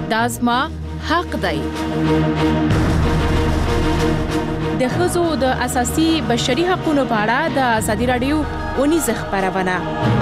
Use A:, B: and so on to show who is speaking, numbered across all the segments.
A: دا زما حق دی. د ښځو د اساسي بشري حقوقو په اړه د ازادي راډیو اونیزه خبرونه.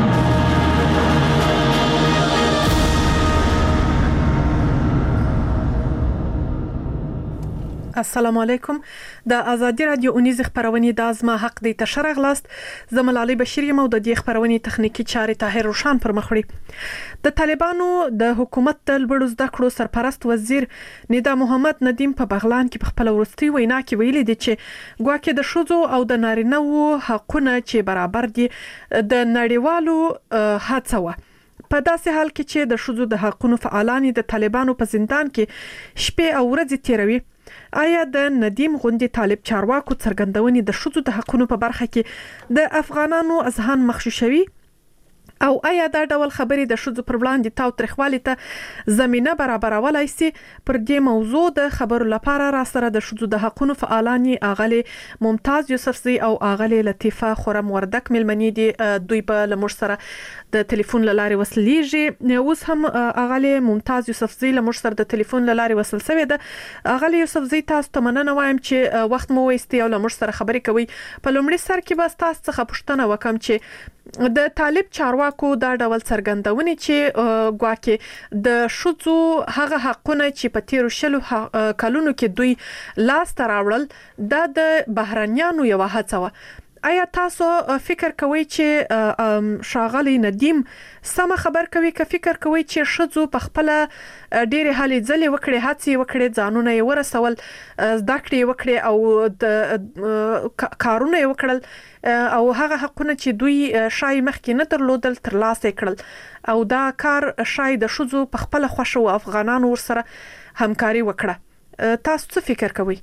B: السلام علیکم. د ازادي رادیو اونیزه خبرونه د ازما حق دی تشرغ لاست زمل علي بشیر یم او د دې خبرونه تخنیکی چارې طاهر روشان پر مخ وړي. د طالبانو د حکومت د لوړو زده کړو سرپرست وزیر ندا محمد ندیم په بغلان کې په خپل ورستي وینا کې ویلي دي چې ګواکې د شوزو او د نارینه‌و حقونه چې برابر دي د نړیوالو هڅه و. په داسې حال کې چې د شوزو د حقونو فعالان د طالبانو په زندان کې شپې او ورځې تیروي، آیا د ندیم غوندي طالب چارواکو څرګندونې د شوزو د حقونو په برخه کې د افغانانو اذهان مخشوشوي او آیا دا ډول خبرې د شوزو پر وړاندې تاوتریخوالي ته زمينه برابرولای شي؟ پر دې موضوع د خبرو لپاره را سره د شوزو د حقونو فعالان اغلی ممتاز یوسفزی او اغلی لطیفه خورم وردک ملمنې دي. دوی په لمر سره د ټلیفون لارې وصلېږي. اوس هم اغلی ممتاز یوسفزی لمر سره د ټلیفون لارې وصل شوی ده. اغلی یوسفزی تاسو ته مننه وایم چې وخت مو وایستي او لمر سره خبرې کوي. په لومړي سر کې بس تاسو څخه پوښتنه وکم چې د طالب چارواکو دا ډول څرګندونې چې ګواکې د شوزو هغه حقونه چې په تیرو شلو کلونو کې دوی لاس ته راوړل دا د بهرنیانو یو هڅه و. آیا تاسو فکر کوئ چې شاغلی ندیم سم خبر کوي که فکر کوئ چې شوزو په خپل ډېر حالې ځلې وکړي، هڅې وکړي، ځانونه یې ورسول، زده کړې وکړي او د کارونه یې وکړل او هغه حقونه چې دوی شای مخکې نه درلودل ترلاسه کړل او دا کار شای د شوزو په خپل خوښه او افغانانو ورسره همکاري وکړه؟ تاسو څه فکر کوئ؟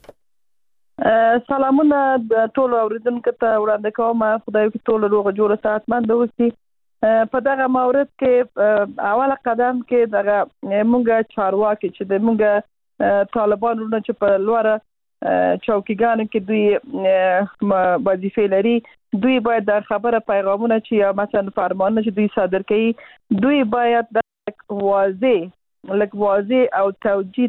C: سلامونه ټول اوریدونکو ته وړاندې کوم. خدای دې ټول روغ جوړ صحتمند اوسي. په دغه مورد کې اوله قدم کې دغه مونږ چارواکي چې د مونږ طالبانو نه چې په لوړه چوکیګانو کې دوی وظیفې لري، دوی باید د خبره پیغامونه چې یا مثلا فرمانونه چې دوی صادر کوي دوی باید د واضح او توجیه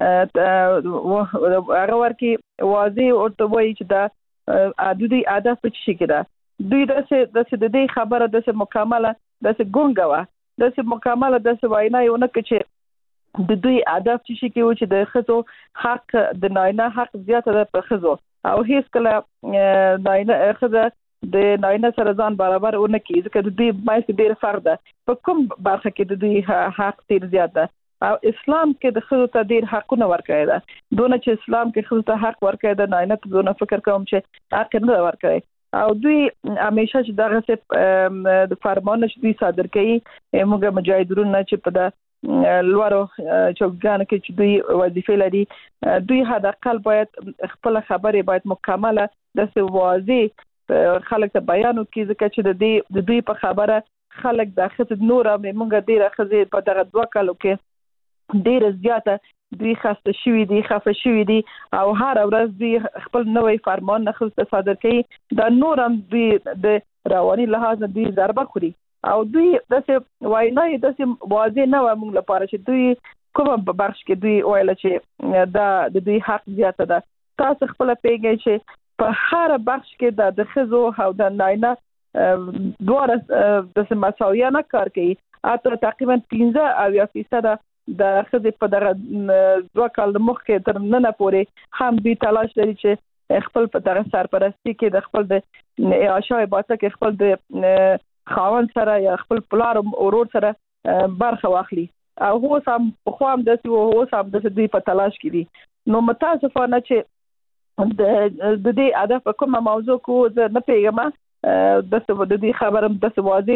C: هغه ورکی واضح ورته وایي چې دا دوی هدف څه شي کړه. دوی د دې خبره د مکمله د ګونګه د مکمله د وینا یو نه چې د دوی هدف څه شي کې چې د خزو حق د ناینه حق زیاته ده په خزو او هیڅ کله ناینه خزه د ناینه سره ځان برابر ونه کیږي ځکه د دوی مایسته ډیر فرق ده په کوم برخه کې د دوی حق ډیر زیات ده او اسلام کې د خزو ته ډیر حقونه ورکړي ده. دونه چې اسلام کې خزو ته حق ورکړي ده ناینه ته دونه فکر کوم چې حق نه ورکړي او دوی همیشه چې دغه څه د فرمان چې دوی صادر کوي موږ مجاهدون چې په لوړو چوکګانو کې چې دوی وظیفې لري دوی حداقل باید خپل خبرې باید مکمله د واضح خلک ته بیان وکړي ځکه چې د دوی په خبره خلک د خصد نور موږ ډیره خزه په دغه 2 کالو کې ډیر زیاته دوی خسته شوی دي خفه شوی دي او هر ورځ دوی خپل نوې فرمان نه خصه صادر کوي دا نورم دوی د رواني لحاظ دوی ضربه خوري او دوی داسې وایي داسې واضح نه و موږ لپاره چې دوی کومه بخش کې دوی وایي چې دا د دوی حق زیاته ده. تاسو خپل پیګی چې په هر بخش کې د خزو او د ناینه دوه د مساویانه کار کوي اته تقریبا 15% د خزې په دغه 2 کال مخکې تر نن پورې هم دوی تلاش لري چې خپل په دغه سرپرستی کې د خپل د عاشای باته کې خپل د خاوند سره یا خپل پلار اورور سره برخه واخلي او هو سم خو هم د دوی په تلاش کې دي. نو متاسفانه چې د دې هدف کومه موضوع کو زه نه پیغام د دې خبرم د واضح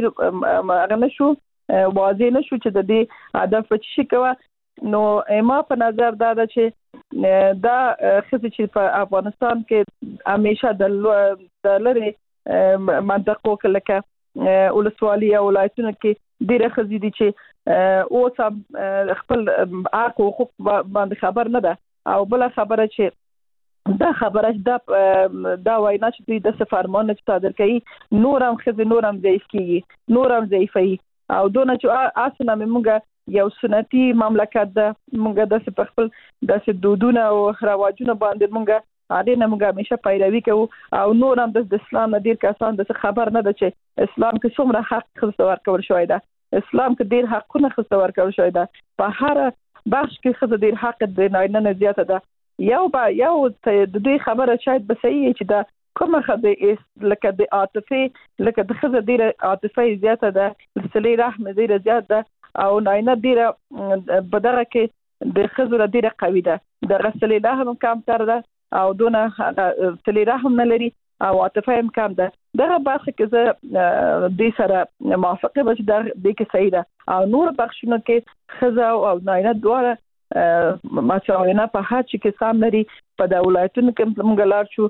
C: نشو چې د دې هدف څه شي کوي. نو ما په نظر دا چې دا خصوصي چې په افغانستان کې همیشه د لری منطقو کې لکه ولسوالي او ولایتونو کې ډیره خزي دي چې او سم خپل حق او حقوق باندې خبر نه ده او بل خبره چې دا خبره دا وینا چې دوی د فرمان صادر کوي نورم خزي نورم ضعیف کیږي نورم ضعیفي او دونه چې اسنه موږ یو سنتي مملکت ده. موږ د خپل د دودونه او رواجونه باندې موږ اړینه موږ همیشه پیروي کوو او نور هم د اسلام ډیر کسان د خبر نه ده چې اسلام کې څومره حق خصوص ورکول شوی ده. اسلام کې ډیر حقونه خصوص ورکول شوی ده. په هر بخش کې خصوص ډیر حق د نارینه زیاته ده. یو د دې خبره شاید به صحیح چې دا کومه خدای لکه د عاطفه لکه د خزه ډیره عاطفه زیاته ده، صله رحم ډیره زیات ده او نارینه ډیره بدغه کې د خزه ډیره قوي ده. د صله رحم کم تر ده او دونه صله رحم نه لري او عاطفه هم کم ده. دغه برخه کې زه د سره موافقه به د دې کې صحیح ده او نور بخښونه کې خزه او نارینه دواړه ماشاءالله په هر چی کې سام لري. په د ولایتونو کې موږ لار شو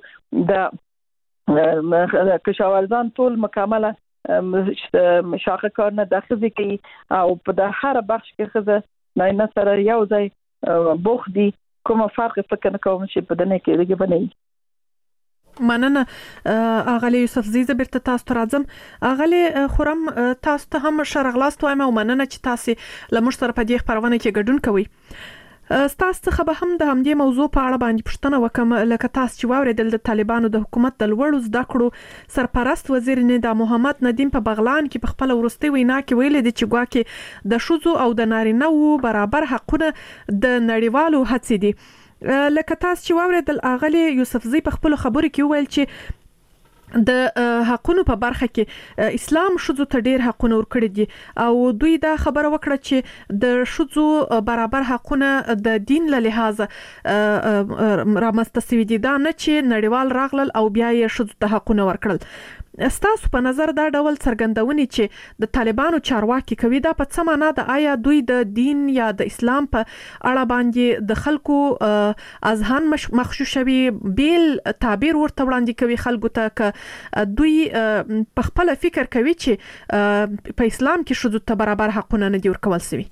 C: د کشاورزان ټول مکمله شاخه کار نه داخلي کوي او په د هر بخش کې خزه نه سره یو ځای بوخ دي. کوم فرق فکر نه کوم چې په دنه کې لګي بنئ.
B: مننه اغلی یوسف زیزه بیرته تاسو ته راځم. اغلی خورم تاسو ته هم شرغلاست وایم او مننه چې تاسو لمر سره په دې خبرونه کې ګډون کوئ. ستاسو څخه به هم د همدې موضوع په اړه باندې پوښتنه وکم لکه تاسو چې واوریدل د طالبانو د حکومت د لوړو زده کړو سرپرست وزیر ندا محمد ندیم په بغلان کې په خپل ورستي وینا کې ویلي دي چې ګواکې د ښځو او د نارینه‌و برابر حقونه د نړیوالو هڅې دي. لکه تاسو چې واوریدل اغلی یوسف زی په خپل خبرو کې ویل چې د حقونو په برخه کې اسلام ښځو ته ډیر حقونه ورکړي دي او دوی دا خبره وکړه چې د ښځو برابر حقونه د دین له لحاظه رامنځته شوي دي، دا نه چې نړیوال راغلل او بیا یې ښځو ته حقونه ورکړل. ستاسو په نظر دا ډول څرګندونې چې د طالبانو چارواکي کوي دا په څه معنا ده؟ آیا دوی د دین یا د اسلام په اړه باندې د خلکو اذهان مغشوشوي، بیل تعبیر ورته وړاندې کوي خلکو ته، که دوی په خپل فکر کوي چې په اسلام کې ښځو ته برابر حقونه نه دي ورکول شوي؟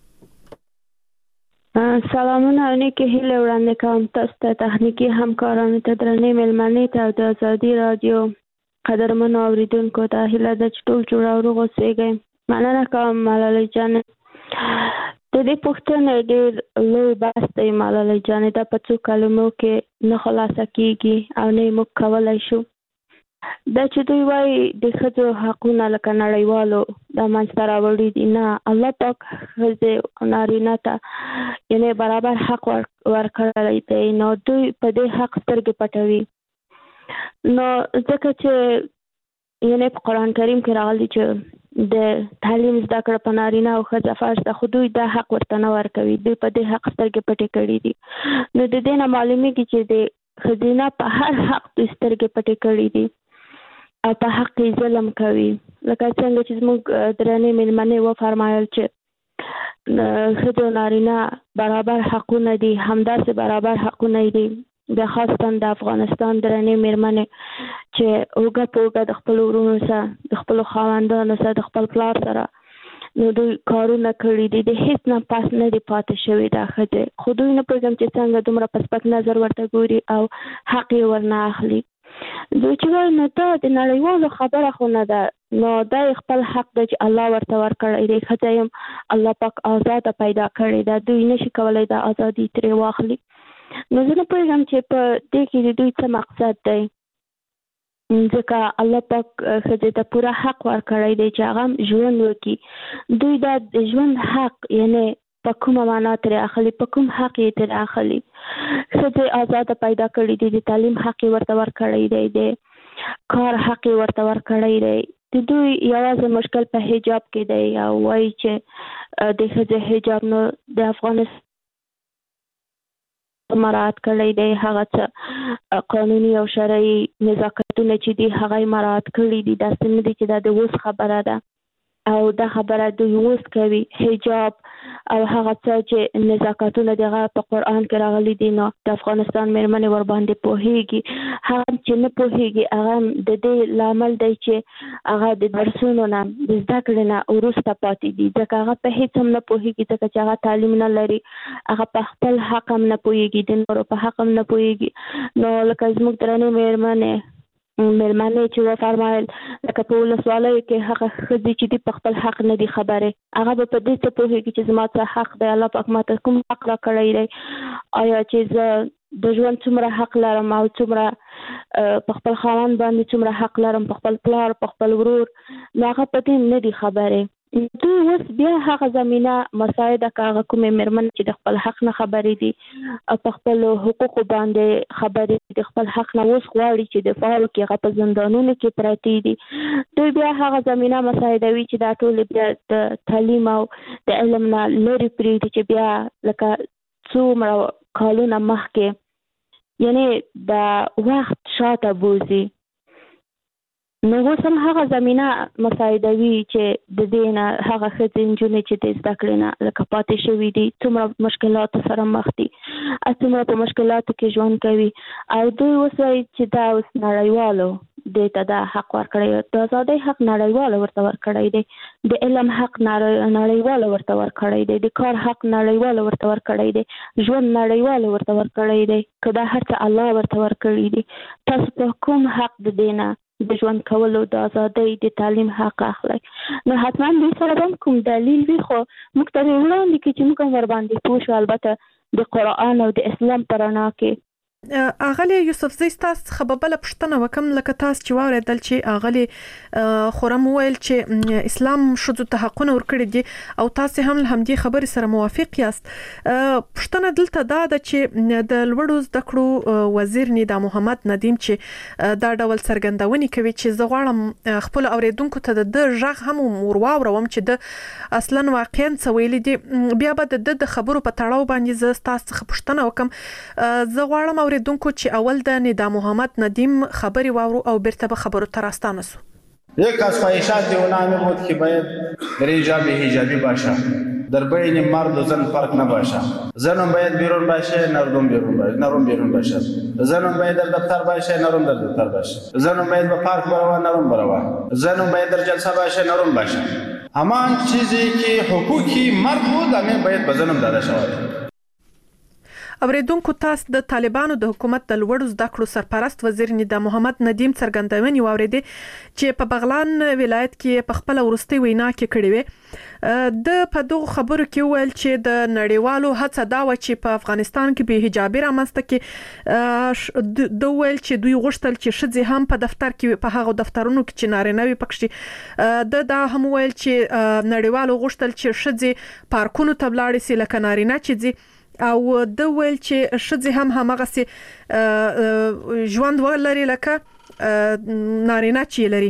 D: سلامونه نیکې هیلې وړاندې کوم تاسو ته، تخنیکي همکارانو ته، درنې مېلمنې ته او د ازادي رادیو قدرمنو اوریدونکو ته هیله ده چې ټول جوړ او روغ اوسئ. مننه کوم ملالۍ جان. د دې پوښتنې ډېر لوی بحث دی ملالۍ جان، دا په څو کلمو کې نه خلاصه کیږي او نه موږ کولی شو. دا چې دوی وایي د ښځو حقونه لکه نړیوالو دا منځته راوړي دي، نه، الله پاک ښځې نارینه ته یعنې برابر حق ورکړی دی، نو دوی په دې حق سترګې پټوي. نو ځکه چې یعنې په قرآن کریم کې راغلي چې د تعلیم زده کړه په نارینه او ښځه فرض ده، خو دوی دا حق ورته نه ورکوي، دوی په دې حق سترګې پټې کړي دي. نو د دې نه معلومیږي چې د ښځینه په هر حق دوی سترګې پټې کړي دي او په حق یې ظلم کوي. لکه څنګه چې زموږ درنې مېلمنې وفرمایل چې ښځو نارینه برابر حقونه دي، همداسې برابر حقونه دي د خاصتاً د افغانستان درنې مېرمنې چې اوږه په اوږه د خپلو ورونو سره، د خپلو خاوندانو سره، د خپل پلار سره نو دوی کارونه کړي دي، د هیڅ نه پاس نه دي پاتې شوي دا ښځې، خو دوی نه پوهېږم چې څنګه دومره په سپک نظر ورته ګوري او حق یې ورنه اخلي. دوی چې وایي نو دا د نړیوالو خبره خو نه ده، نو دا یې خپل حق دی چې الله ورته ورکړی دی، ښځه یې الله پاک آزاده پیدا کړې ده، دوی نشي کولی دا ازادي ترې واخلي. نو زه نه پوهېږم چې په دې کې د دوی څه مقصد دی، ځکه الله پاک ښځې ته پوره حق ورکړی دی چې هغه ژوند وکړي. دوی دا د ژوند حق یعنې په کومه معنا ترې اخلي، په کوم حق یې ترې اخلي؟ ښځې آزاده پیدا کړي دي، د تعلیم حق یې ورته ورکړی دی، د کار حق یې ورته ورکړی دی. د دوی یوازې مشکل په حجاب کې دی او وایي چې د ښځې حجاب نو د افغانستان مراعات کړی دی، هغه څه قانوني او شرعي نزاکتونه چې دي هغه یې مراعات کړي دي. داسې نه دي چې دا د اوس خبره ده او دا خبره دوی اوس کوي. حجاب او هغه څه چې نزاکتونه دي هغه په قرآن کې راغلي دي، نو د افغانستان مېرمنې ورباندې پوهېږي. هغه چې نه پوهېږي هغه د دې لامل دی چې هغه د درسونو نه د زده کړې نه وروسته پاتې دي، ځکه هغه په هېڅ هم نه پوهېږي، ځکه چې هغه تعلیم نه لري، هغه په خپل حق هم نه پوهېږي، د نورو په حق هم نه پوهېږي. نو لکه زموږ درنې مېرمنې مېلمنې چې وفرمایل لکه په ولسوالیو کې هغه ښځې چې دي په خپل حق نه دي خبرې، هغه به په دې څه پوهېږي چې زما څه حق دی، الله پاک ماته کوم حق را کړی دی، آیا چې زه د ژوند څومره حق لرم او څومره په خپل خاوند باندې څومره حق لرم، په خپل پلار، په خپل ورور، نو هغه په دې نه دي خبرې. دوی اوس بیا هغه زمینه مساعده که هغه کومې مېرمن چې د خپل حق نه خبرې دي، په خپل حقوقو باندې خبرې د خپل حق نه اوس غواړي چې دفاع وکړي، هغه په زندانونو کې پرتې دي، دوی بیا هغه زمینه مساعدوي چې دا ټول بیا د تعلیم او د علم نه لرې پرېږدي، چې بیا لکه څومره کالونه مخکې یعنې د وخت شاته بوزي. نو اوس هم هغه زمینه مساعدوي چې د دې نه هغه ښځې نجونې چې د زده کړې نه لکه پاتې شوي دي څومره مشکلاتو سره مخ دي، څومره په مشکلاتو کې ژوند کوي، او دوی اوس وایي چې دا اوس نړیوالو دې ته دا حق ورکړی، د ازادۍ حق نړیواله ورته ورکړی دی، د علم حق نړیواله ورته ورکړی دی، د کار حق نړیواله ورته ورکړی دی، ژوند نړیواله ورته ورکړی دی، که دا هر څه الله ورته ورکړي دي. تاسو په کوم حق د دې نه د ژوند کولو، د ازادۍ، د تعلیم حق اخلي؟ نو حتما دوی سره هم کوم دلیل وي، خو موږ ته وړاندې کړي چې موږ هم ورباندې پوه شو، البته د قرآن او د اسلام په رڼا کې.
B: اغلی یوسفزۍ ستاسو څخه به بله پوښتنه وکم، لکه تاسو چې واورېدل چې اغلی خورم وویل چې اسلام ښځو ته حقونه ورکړي دي او تاسو هم له همدې خبرې سره موافق یاست. پوښتنه دلته دا ده چې د لوړو زده کړو وزیر ندا محمد ندیم چې دا ډول څرګندونې کوي چې زه غواړم خپل اوریدونکو ته د غږ هم ورواوروم چې د اصلا واقعا څه ویلي دي، بیا به د خبرو په تړاو باندې زه تاسو څخه پوښتنه وکم. زه غواړم اوریدونکو چې اول د ندا محمد ندیم خبری واورو او بیرته به خبرو ته راستانه سو.
E: یک از خواهشات اونام بود که باید در اینجا به حجابی باشه، در بین مرد و زن فرق نباشه، زنم باید بیرون باشه، نرم بیرون باشه، زنم باید در دفتر باشه، نرم در دفتر باشه، زنم باید به پارک بروه، نرم بروه، زنم باید در جلسه باشه، نرم باشه. همان چیزی که حقوقی مرد بود همین باید به زنم داده شود.
B: اوریدونکو تاسو د طالبانو د حکومت د لوړو زده کړو سرپرست وزیر ندا محمد ندیم څرګندونې واورېدې چې په بغلان ولایت کې په خپل ورستي وینا کې کړې وې. د په دغه خبرو کې ویل چې د نړیوالو هڅه دا و چې په افغانستان کې به حجابي رامنځته کې د ویل چې دوی غوښتل چې ښځې هم په دفتر کې په هغه دفترونو کې چې نارینه وي پکې دا هم ویل چې نړیوالو غوښتل چې ښځې پارکونو ته ولاړې سي لکه نارینه چې ځي، او د ویل چې ښځې هم همغه سي ژوند ولري لکه نارینه چې لري.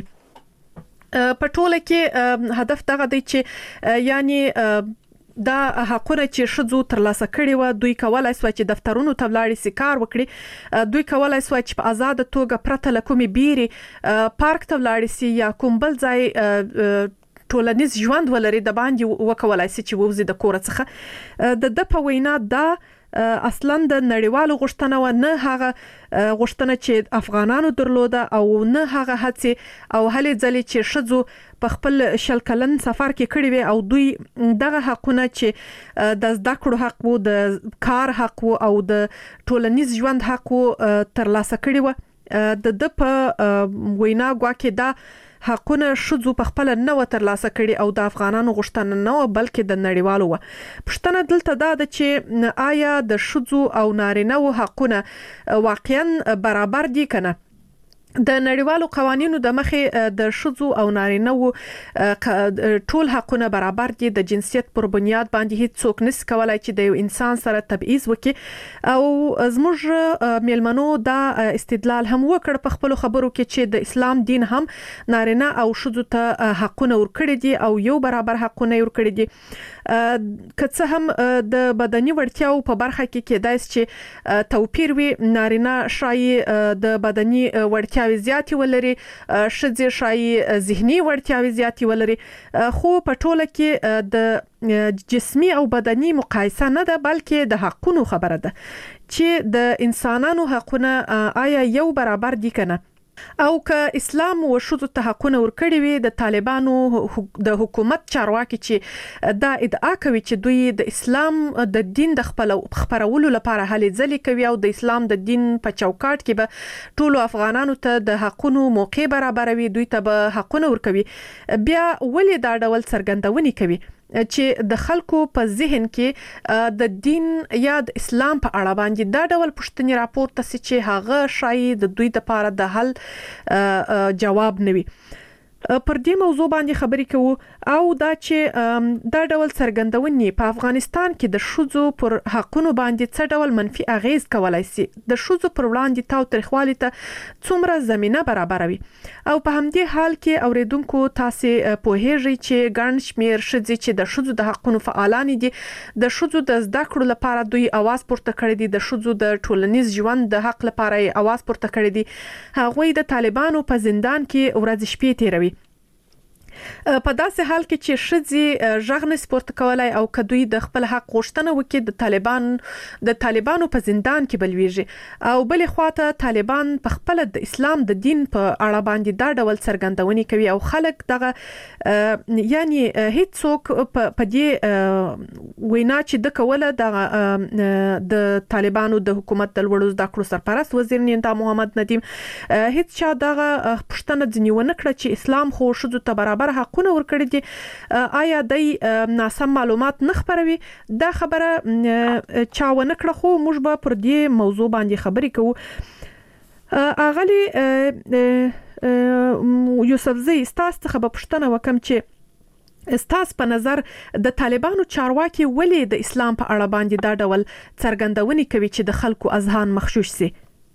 B: په ټوله کې هدف دغه دی چې یعنی دا حقونه چې ښځو ترلاسه کړي و، دوی کولای سوای چې دفترونو ته ولاړ سي، کار وکړي، دوی کولای سوای چې په آزاد توګه پرته له کومې بیرې پارک ته ولاړ سي یا کوم بل ځای ټولنیز ژوند ولري، د باندې وکولای سي چې ووزي د کور څخه. د په وینا دا اصلا د نړیوالو غوښتنه و، نه هغه غوښتنه چې افغانانو درلوده او نه هغه هڅه او هلې ځلې چې ښځو په خپل 20 کلن سفر کې کړی وي او دوی دغه حقونه چې د زده کړو حق وو، د کار حق وو او د ټولنیز ژوند حق وو ترلاسه کړی و. د په وینا ګواکې دا حقونه ښځو په خپل نه و ترلاسه کړي او د افغانانو غوښتنه نه و بلکې د نړیوالو و. پوښتنه دلته دا ده چې آیا د ښځو او نارینه‌و حقونه واقعا برابر دي که نه؟ د نړیوالو قوانینو د مخې د ښځو او نارینه‌و ټول حقونه برابر دي، د جنسیت پر بنیاد باندې هیڅ څوک نشي کولای چې د یو انسان سره تبعیض وکړي. او زموږ میلمنو دا استدلال هم وکړ په خپل خبرو کې چې د اسلام دین هم نارینه او ښځو ته حقونه ورکړي دي او یو برابر حقونه ورکړي دي. که څه هم د بدني وړتیاو په برخه کې کېدای شي چې توپیر وي، نارینه شایي د بدني وړتیا زیاتی ولري، ښځې شایي ذهني وړتیاوې زیاتی ولري، خو په ټوله کې د جسمي او بدني مقایسه نه ده بلکې د حقونو خبره ده چې د انسانانو حقونه آیا یو برابر دي که نه. او که اسلام او شذو ته حقونه ورکړي وي د طالبانو د حکومت چارواکي چې دا ادعا کوي چې دوی د اسلام د دین د خپرولو لپاره هلې ځلې کوي او د اسلام د دین په چوکاټ کې به ټولو افغانانو ته د حقونو موقع برابروي، دوی ته به حقونه ورکوي، بیا ولې دا ډول څرګندونې کوي چې د خلکو په ذهن کې د دین یا د اسلام په اړه باندې دا ډول پوښتنې راپورته سي چې هغه شاید د دوی لپاره د حل جواب نوي. پر دې موضوع باندې خبرې کوو او دا چې دا ډول څرګندونې په افغانستان کې د شذو پر حقونو باندې څه ډول منفي اغیز کولای شي، د شذو پر وړاندې تاوتریخوالي ته څومره زمينه برابروي. او په همدې حال کې اوریدونکو تاسو پوهیږئ چې ګڼ شمیر شذې چې د شذو د حقونو فعالان دي، د شذو د زده کړو لپاره دوی आवाज پورته کړی دي، د شذو د ټولنیز ژوند د حق لپاره आवाज پورته کړی دي. هغوی د طالبانو په زندان کې ورځ شپې تیروي. په داسې حال کې چې شذې ژغ نه سپورت کولای او کدوې د خپل حق غوښتنه وکړي د طالبانو په زندان کې بلويږي او بلې خواته طالبان په خپل د اسلام د دین په اړه باندې دا ډول څرګندونې کوي او خلک دغه یعنی هیڅ څوک په دې وینا چې د کوله د طالبانو د حکومت د لوړو زده کړو سرپرست وزیر نینتا محمد ندیم هیڅ چا دغه پښتنه ځنیونه کړ چې اسلام خو شذو ته برابر حقونه ورکړي دي، آیا د ناسم معلومات نه خبروي؟ دا خبره چا ونه کړه، خو موږ به پر دې موضوع باندې خبرې کوو. اغلی یوسفزی ستاسو څخه به پوښتنه وکم چې ستاسو په نظر د طالبانو چارواکي ولې د اسلام په اړه باندې دا ډول څرګندونې کوي چې د خلکو اذهان مخشوش سي؟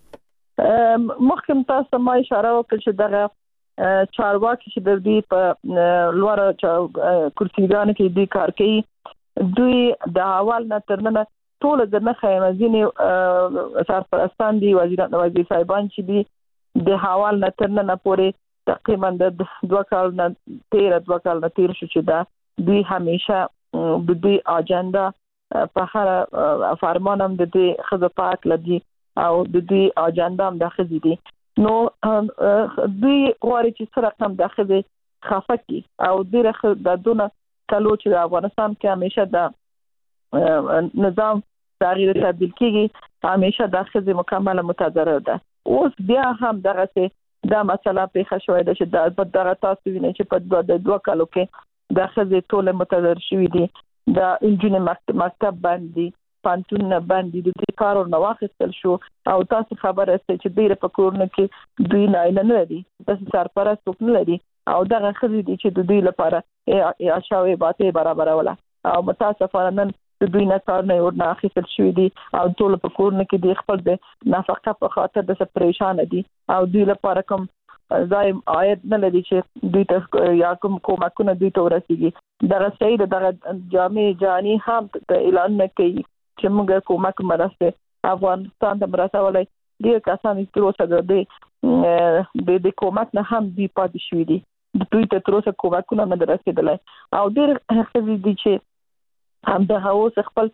C: مخکې تاسو ما اشاره وکړه چې دغه چارواکي چې د دې په لوړ کرسیګانو کې دي کار کوي، دوی د اول نه تر نن ټول د نخې مزینه سرپرستان دي، وزیر صاحبان چې دي د حوال نه تر نن پورې تقریبا د 2 کال نه تیر شو چې دا دوی همیشه د دې اجنډا په هر فرمان هم د دې خزه پاک لدی او د دې اجنډا هم د خزې دي. نو دوی غواړي چې سره کم داخلي خفقي او ډیره د دونه کلو چې د افغانستان کې همیشه د نظام تغییر تبدیل کیږي، همیشه داخلي مکمل متضرر ده. اوس بیا هم دغه دا مسله پیښه شوې ده چې دغه تاسو وینئ چې په 2 کالو کې داخلي ټول متضرر شوي دي، د انجینر مکتب باندې پانتون باندې د دې کارو نو واخیستل شو او تاسو خبره است چې ډیره په کورونه کې دوی نه لري، تاسو سرپرست نه لري او دغه خزي دي چې د دوی لپاره اشاوي باته برابروله او متاسفانه نن د دوی نه کار نه ورنه اخیستل شوی دي او ټول په کورونه کې د خپل د نفقه په خاطر د پریشان دي او دوی لپاره کوم زایم عاید نه لري چې دوی ته یا کوم کومکونه دوی ته ورسیږي. دغه سید دغه جامع جانی هم د اعلان نه کوي چې موږ کومک مرسته افغانستان ته مرسته ډیر کسان تر اوسه د کومک نه هم دی پاتې شوي دي، دوی ته تر اوسه کومکونه نه رسیدلی او ډیر خزي دي چې هم د هوس خپل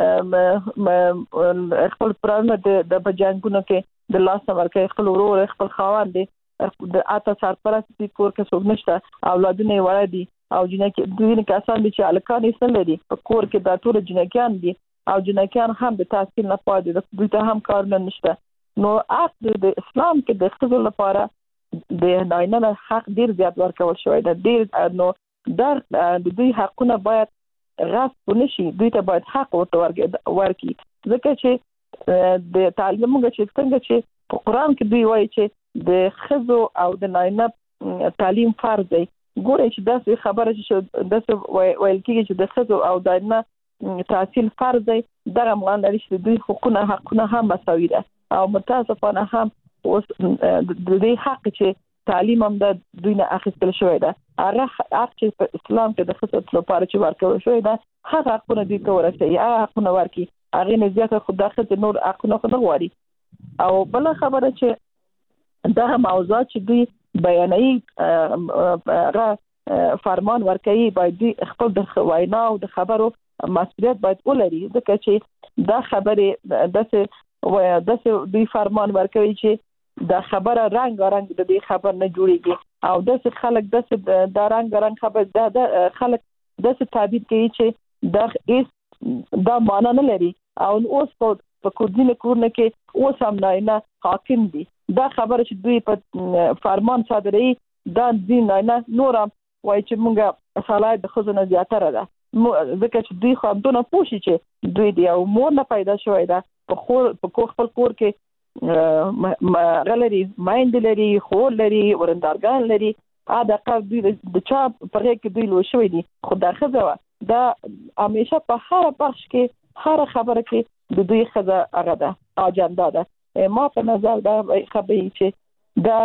C: پرانه د بجانګونو کې د لاس ورکې خپل ورور خپل خاوند دي د اته سرپرست دي، کور کې څوک نشته، اولادونه وړ دي او جنکه دوی کسان دي چې الکان یې سره دي په کور کې د ټول جنکیان دي او جنکیان هم د تحصیل نه پاتې د دوی ته هم کار نه نشته. نو اصل د اسلام کې د ښځو لپاره د نارینه حق ډیر زیات ورکول شوی دی، ډیر نو د دوی حقونه باید غصب نشي، دوی ته باید حق ورکړي ځکه چې د تعلیم موږ چې څنګه چې په قرآن کې دوی وایي چې د ښځو او د نارینه تعلیم فرض دی. ګورئ چې داسې خبره چې داسې ویل کېږي چې د ښځو او د نارینه تحصیل فرض دی، دغه معنی لري چې دوی حقونه هم مساوي ده او متاسفانه هم اوس د دې حق چې تعلیم هم د دوی نه اخیستل شوی ده، هغه حق چې په اسلام کې د ښځو لپاره چې ورکول شوی ده هغه حقونه دوی ته ورسوي، هغه حقونه ورکړي، هغې نه زیاته خو دا ښځې نور حقونه خو نه غواړي. او بله خبره چې دغه موضوعات چې دوی بیانوي هغه فرمان ورکوي باید دوی خپل د وینا او د خبرو مسؤلیت باید ولري ځکه چې دا خبرې داسې دوی فرمان ورکوي چې د خبره رنگ د دې خبر نه جوړيږي او د خلک د رنگ خبر د خلک د تعبیر کوي چې د دا معنا نه لري او اوس په کوډینه کورنه کې اوس هم نه حاکم دي دا خبره چې دوی په فرمان صادري دا دین نه نورم وای چې مونږه صلاح د خزانه زیاتره ده ځکه چې دوی خو دونه پوښي چې دوی دی او مور نه پیدا شوی دا په خپل کور کې غلري مایند لري خور لري ورندارګان لري دا قاب دوی د چا پرې کې دوی لو شوی دي خو دا خزه دا همیشه په هر بخش کې هر خبره کې د دوی خزه هغه ده اجندا ده ما په نظر دا خبرې چې دا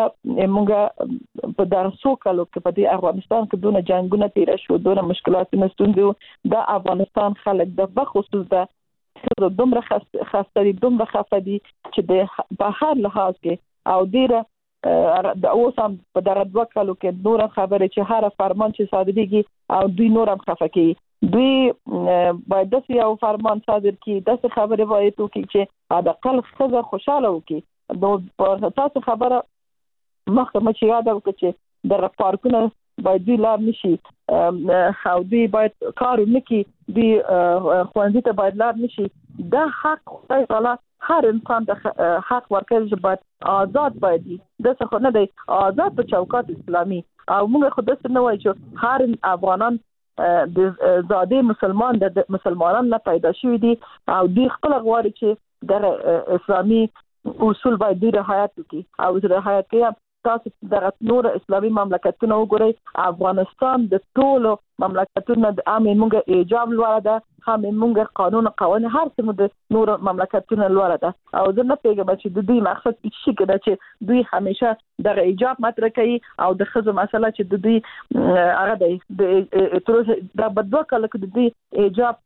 C: موږ په درسو کالو کې په دې افغانستان کې دونه جنگونه تیر شو دونه مشکلات نستوندو د افغانستان خلک د بخصوص د دومره خاصه دومره خفدي چې د په هر لحاظ کې او ډیره د اوسم په درځو کالو کې نور خبره چې هر فرمان چې صادرېږي او دوی نور هم خفه کوي دوی باید د یو فرمان صادر کړي د خبره وایي ته چې د اقل خزه خوشاله وکي د تاسو خبره مخکمه چې یاد وکړي چې د پارکونو باید دوی لار نشي او دوی باید کار وکړي دوی خوندې ته باید لار نشي دا حق خدای تعالی هر انسان د حق ورکړي چې باید آزاد باید د څه نه دی آزاد په چوکاټ اسلامي او موږ خو د څه نه وایو چې هر افغانان د زاده مسلمان د مسلمانانو نه پیدا شوی دي او دوی خپل غواړي چې د اسلامي اصول باید دوی رعایت وکړي او رعایت کوي تاسو د نور اسلامي مملکتونو وګورئ افغانستان د ټولو مملکتونو د عامه موږ ایجاب لوړه ده هم موږ قانون هر څه د نور مملکتونو لوړه ده او زه نه پیګم چې د دوی مقصد څه کېده چې دوی همیشه د ایجاب مطرح کوي او د خزو مسله چې د دوی هغه د تر د بدو کله کې د دوی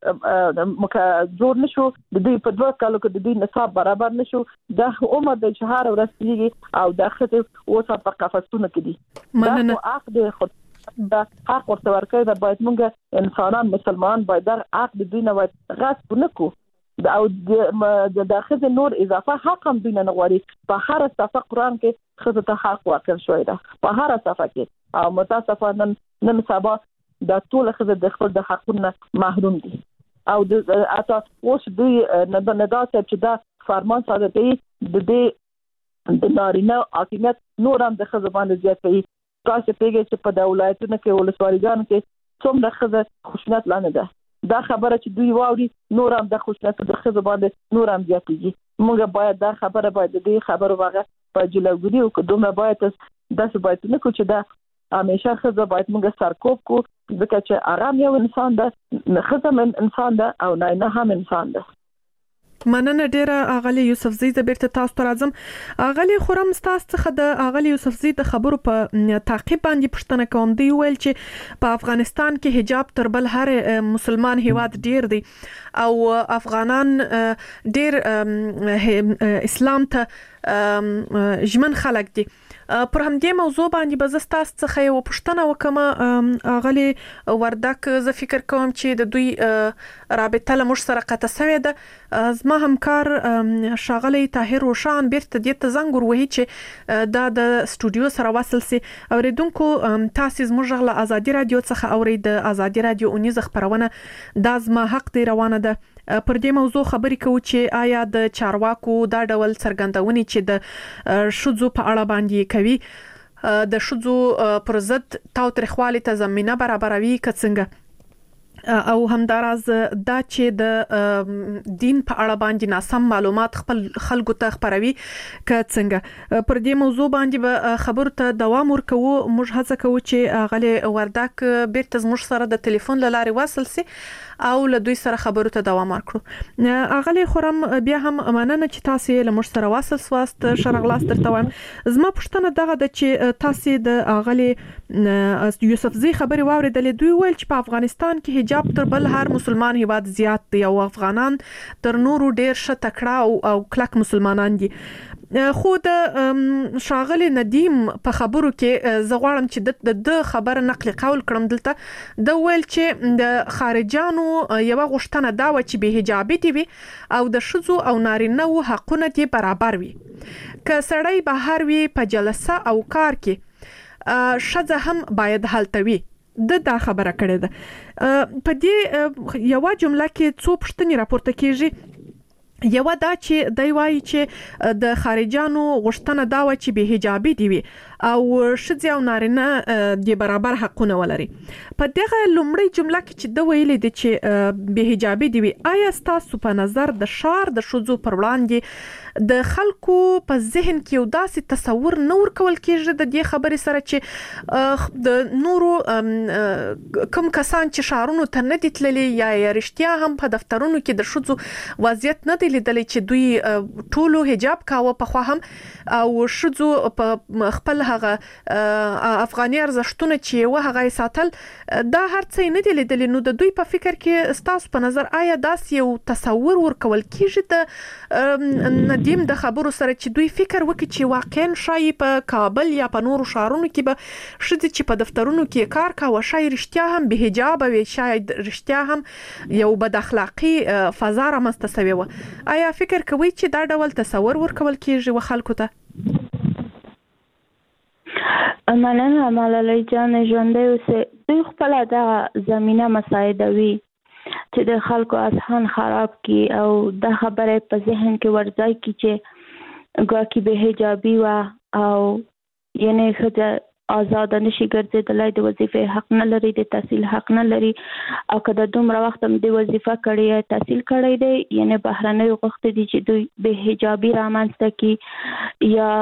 C: ایجاب زور نشو د دوی په دوه کالو کې د دوی نصاب برابر نشو د عمر د شهر ورسېږي او د خزو اوسه په قفسونه کې دي
B: مننه
C: عقد خود دا حق ورته ورکړي دا باید موږ انسانان مسلمان باید در عقد دوی نه غصب نکو او د داخله نور اضافه حق هم دوی نه غواړي په هر صفه قران کې خزه ته حق ورکړ شوی دا په هر صفه کې او متاسفانه نن سبا د ټول خزه د خپل د حقونو محروم دي او د اته اوس دوی نه دا چې دا فرمان صادر کړي د دې د نارینه حاکمیت نور هم د خزه باندې زیات کوي تاسو پیګه چې په ولایتونو کې ولسوالیګانو کې څومره خزه خوشنط لانه ده دا خبره چې دوی واوري نور هم د خوشنط د خزه باندې نور هم زیاتېږي موږ باید دا خبره باید دې خبره واغه په جلوګری او کومه باید د ثبات نه کو چې دا همیشه خزه باید موږ سرکوب کو ځکه چې آرام یو انسان ده خزه من انسان ده او نه هم انسان ده
B: مننه ډیره اغلی یوسفزی د بیرته تاسو ته راځم اغلی خورم تاسو څخه د اغلی یوسفزی د خبرو په تعقیب باندې پوښتنه کوم دی ویل چې په افغانستان کې حجاب تر بل هر مسلمان هیواد ډیر دی او افغانان ډیر اسلام ته ژمن خلک دي پر همدې موضوع باندې به تاسو څخه یو پوښتنه وکم اغلی وردک زه فکر کوم چې د دوی رابطه له موږ سره قطع شوې ده زما همکار شاغلی طاهر روشان بیرته دې ته زنګ وروهي چې دا د استودیو سره وصل سي اوریدونکو تاسو زموږ غلا ازادي رادیو څخه اورید د ازادي رادیو اونیز خبرونه د زما حق دی روانه ده پر دې موضوع خبرې کوو چې آیا د چارواکو دا ډول څرګندونې چې د شذو په اړه باندې کوي د شذو پر ضد تاوتریخوالي ته زمينه برابروي کڅنګه او همداراز دا چې د دین په اړه باندې ناسم معلومات خپل خلکو ته خبروي کڅنګه پر دې موضوع باندې به خبرو ته دوام ورکوو موږ هڅه کوو چې غلي وردک بیرته زموږ سره د ټلیفون لارې وصل سي او له دوی سره خبرو ته دوام ورکړو اغلی خورم بیا هم مننه چې تاسو له موږ سره وصل سواست شرغلاس درته وایم زما پوښتنه دغه د چې تاسو د اغلی یوسفزی خبري واوریدلې دوی ویل چې په افغانستان کې حجاب تر بل هر مسلمان هیواد زیات دی او افغانان تر نورو ډیر ښه تکړه او کلک مسلمانان دي خو د شاغلی ندیم په خبرو کې زغواړم چې د خبره نقل قول کړم دلته د ویل چې د خارجانو یو غوښتنه دا و چې به حجابي دي او د شذو او نارینه وو حقونه دي برابر وي که سړی بهر وي په جلسه او کار کې شذ هم باید هلته وي دا خبره کړې ده په دې یو جمله کې څو پوښتنې راپورته کیږي یو دا چې دی وایي چې د خارجانو غوښتنه دا و چې به حجابي دي وي او شذ او نارینه د برابر حقونه ولري په دغه لومړی جمله کې چې د ویلې دي چې به حجابي دي وي آیا تاسو په نظر د شار د شذو پر وړاندې د خلکو په ذهن کې یو داسې تصور نور کول کېږي د دې خبرې سره چې د نورو کوم کسان چې شارونو ته نه دي تللي یا رښتیا هم په دفترونو کې د شذو وضعیت نه دی لیدلی چې دوی ټولو حجاب کاوه په خوا هم او شذو په خپل هغه افغاني ارزښتونه چې و هغه ساتل دا هر څه نه دی لیدلی نو د دوی په فکر کې ستاسو په نظر آیا داسې یو تصور ورکول کېږي د ندیم د خبرو سره چې دوی فکر وکړي چې واقعا شاید په کابل یا په نورو شهرونو کې به شذې چې په دفترونو کې کار کاوه شاید رښتیا هم به حجاب وي شاید رښتیا هم یو بد اخلاقی فضا رامنځته شوې وه آیا فکر کوئ چې دا ډول تصور ورکول کېږي و خلکو ته
D: مننه ملالۍ جان ژوندۍ اوسې دوی خپله دغه زمینه مساعدوي چې د خلکو اذهان خراب کی او دا خبره په ذهن کې ورځي کی چې ګواکې به حجابي وا او یعنی ښځه آزاد نشي ګرځېدلی د وظیفې حق نه لري د تحصیل حق نه لري او که د دومره وخت هم د وظیفه کړی تحصیل کړی دی یعنی بهرنۍ غوښتي دي چې دوی به حجابي رامنځته کی یا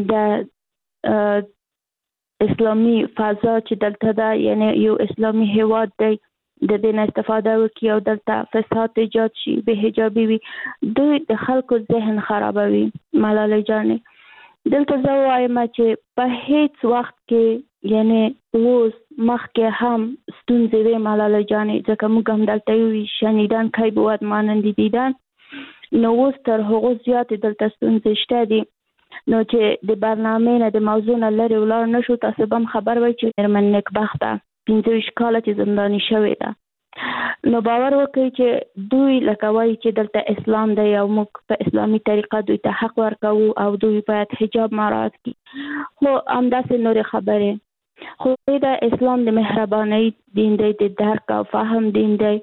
D: د اسلامي فضا چې دلته ده یعنی یو اسلامي هیواد دی د دې نه استفاده وکړي او دلته فساد ایجاد شي به حجابي وي دوی د خلکو ذهن خرابوي ملالۍ جانې دلته زه وایم چې په هیڅ وخت کې یعنی اوس مخکې هم ستونزې وي ملالۍ جانې ځکه موږ هم دلته یو شنیدن کی بود مانند دیدن نو اوس تر هغو زیاتې دلته ستونزې شته دي نو چې د برنامې نه د موضوع نه لرې ولاړ نشو تاسو به هم خبر وای چې میرمن نیکبخته 15 کاله چې زنداني شوې ده نو باور وکړئ چې دوی لکه وایي چې دلته اسلام دی او موږ په اسلامي طریقه دوی ته حق ورکوو او دوی باید حجاب مراعات کړي خو همداسې نورې خبرې خو د اسلام د مهربانۍ دین دی د درک او فهم دین دی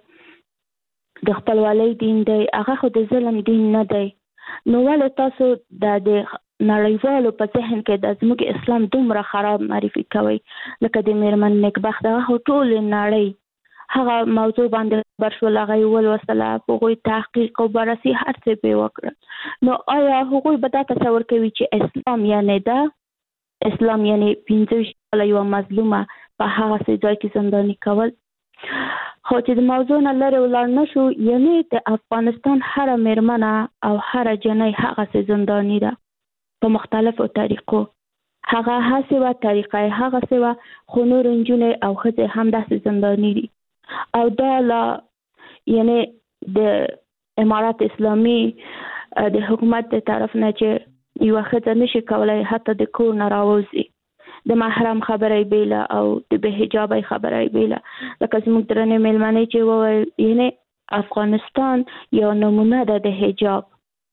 D: د خپلوالۍ دین دی هغه خو د ظلم دین نه دی نو ولې تاسو د نړیوالو په ذهن کې د زموږ اسلام دومره خراب معرفي کوي لکه د میرمن نیکبخت هغه ټول نړۍ هغه موضوع باندې خبر شول هغه ولوستله هغوی تحقیق او بررسي هر څه به وکړه نو آیا هغوی به دا تصور کوي چې اسلام یعنی ده اسلام یعنی 15 کاله یو مظلومه په هغه ځای کې زنداني کول خو چې د موضوع نه لرې ولاړ نشو یعنی د افغانستان هره میرمنه او هره جنۍ هغه زنداني ده په مختلفو طریقو هغه هڅه و طریقه هغه سوا خو نور نجونې او ښځې هم داسې زنداني دي او دا لا یعنی د امارات اسلامي د حکومت د طرف نه چې یو ښځه نشي کولای حتی د کور نه راوځي د محرم خبرې بیله او د به حجابي خبرې بیله لکه زموږ درنې میلمنې چې وویل یعنی افغانستان یو نمونه ده د حجاب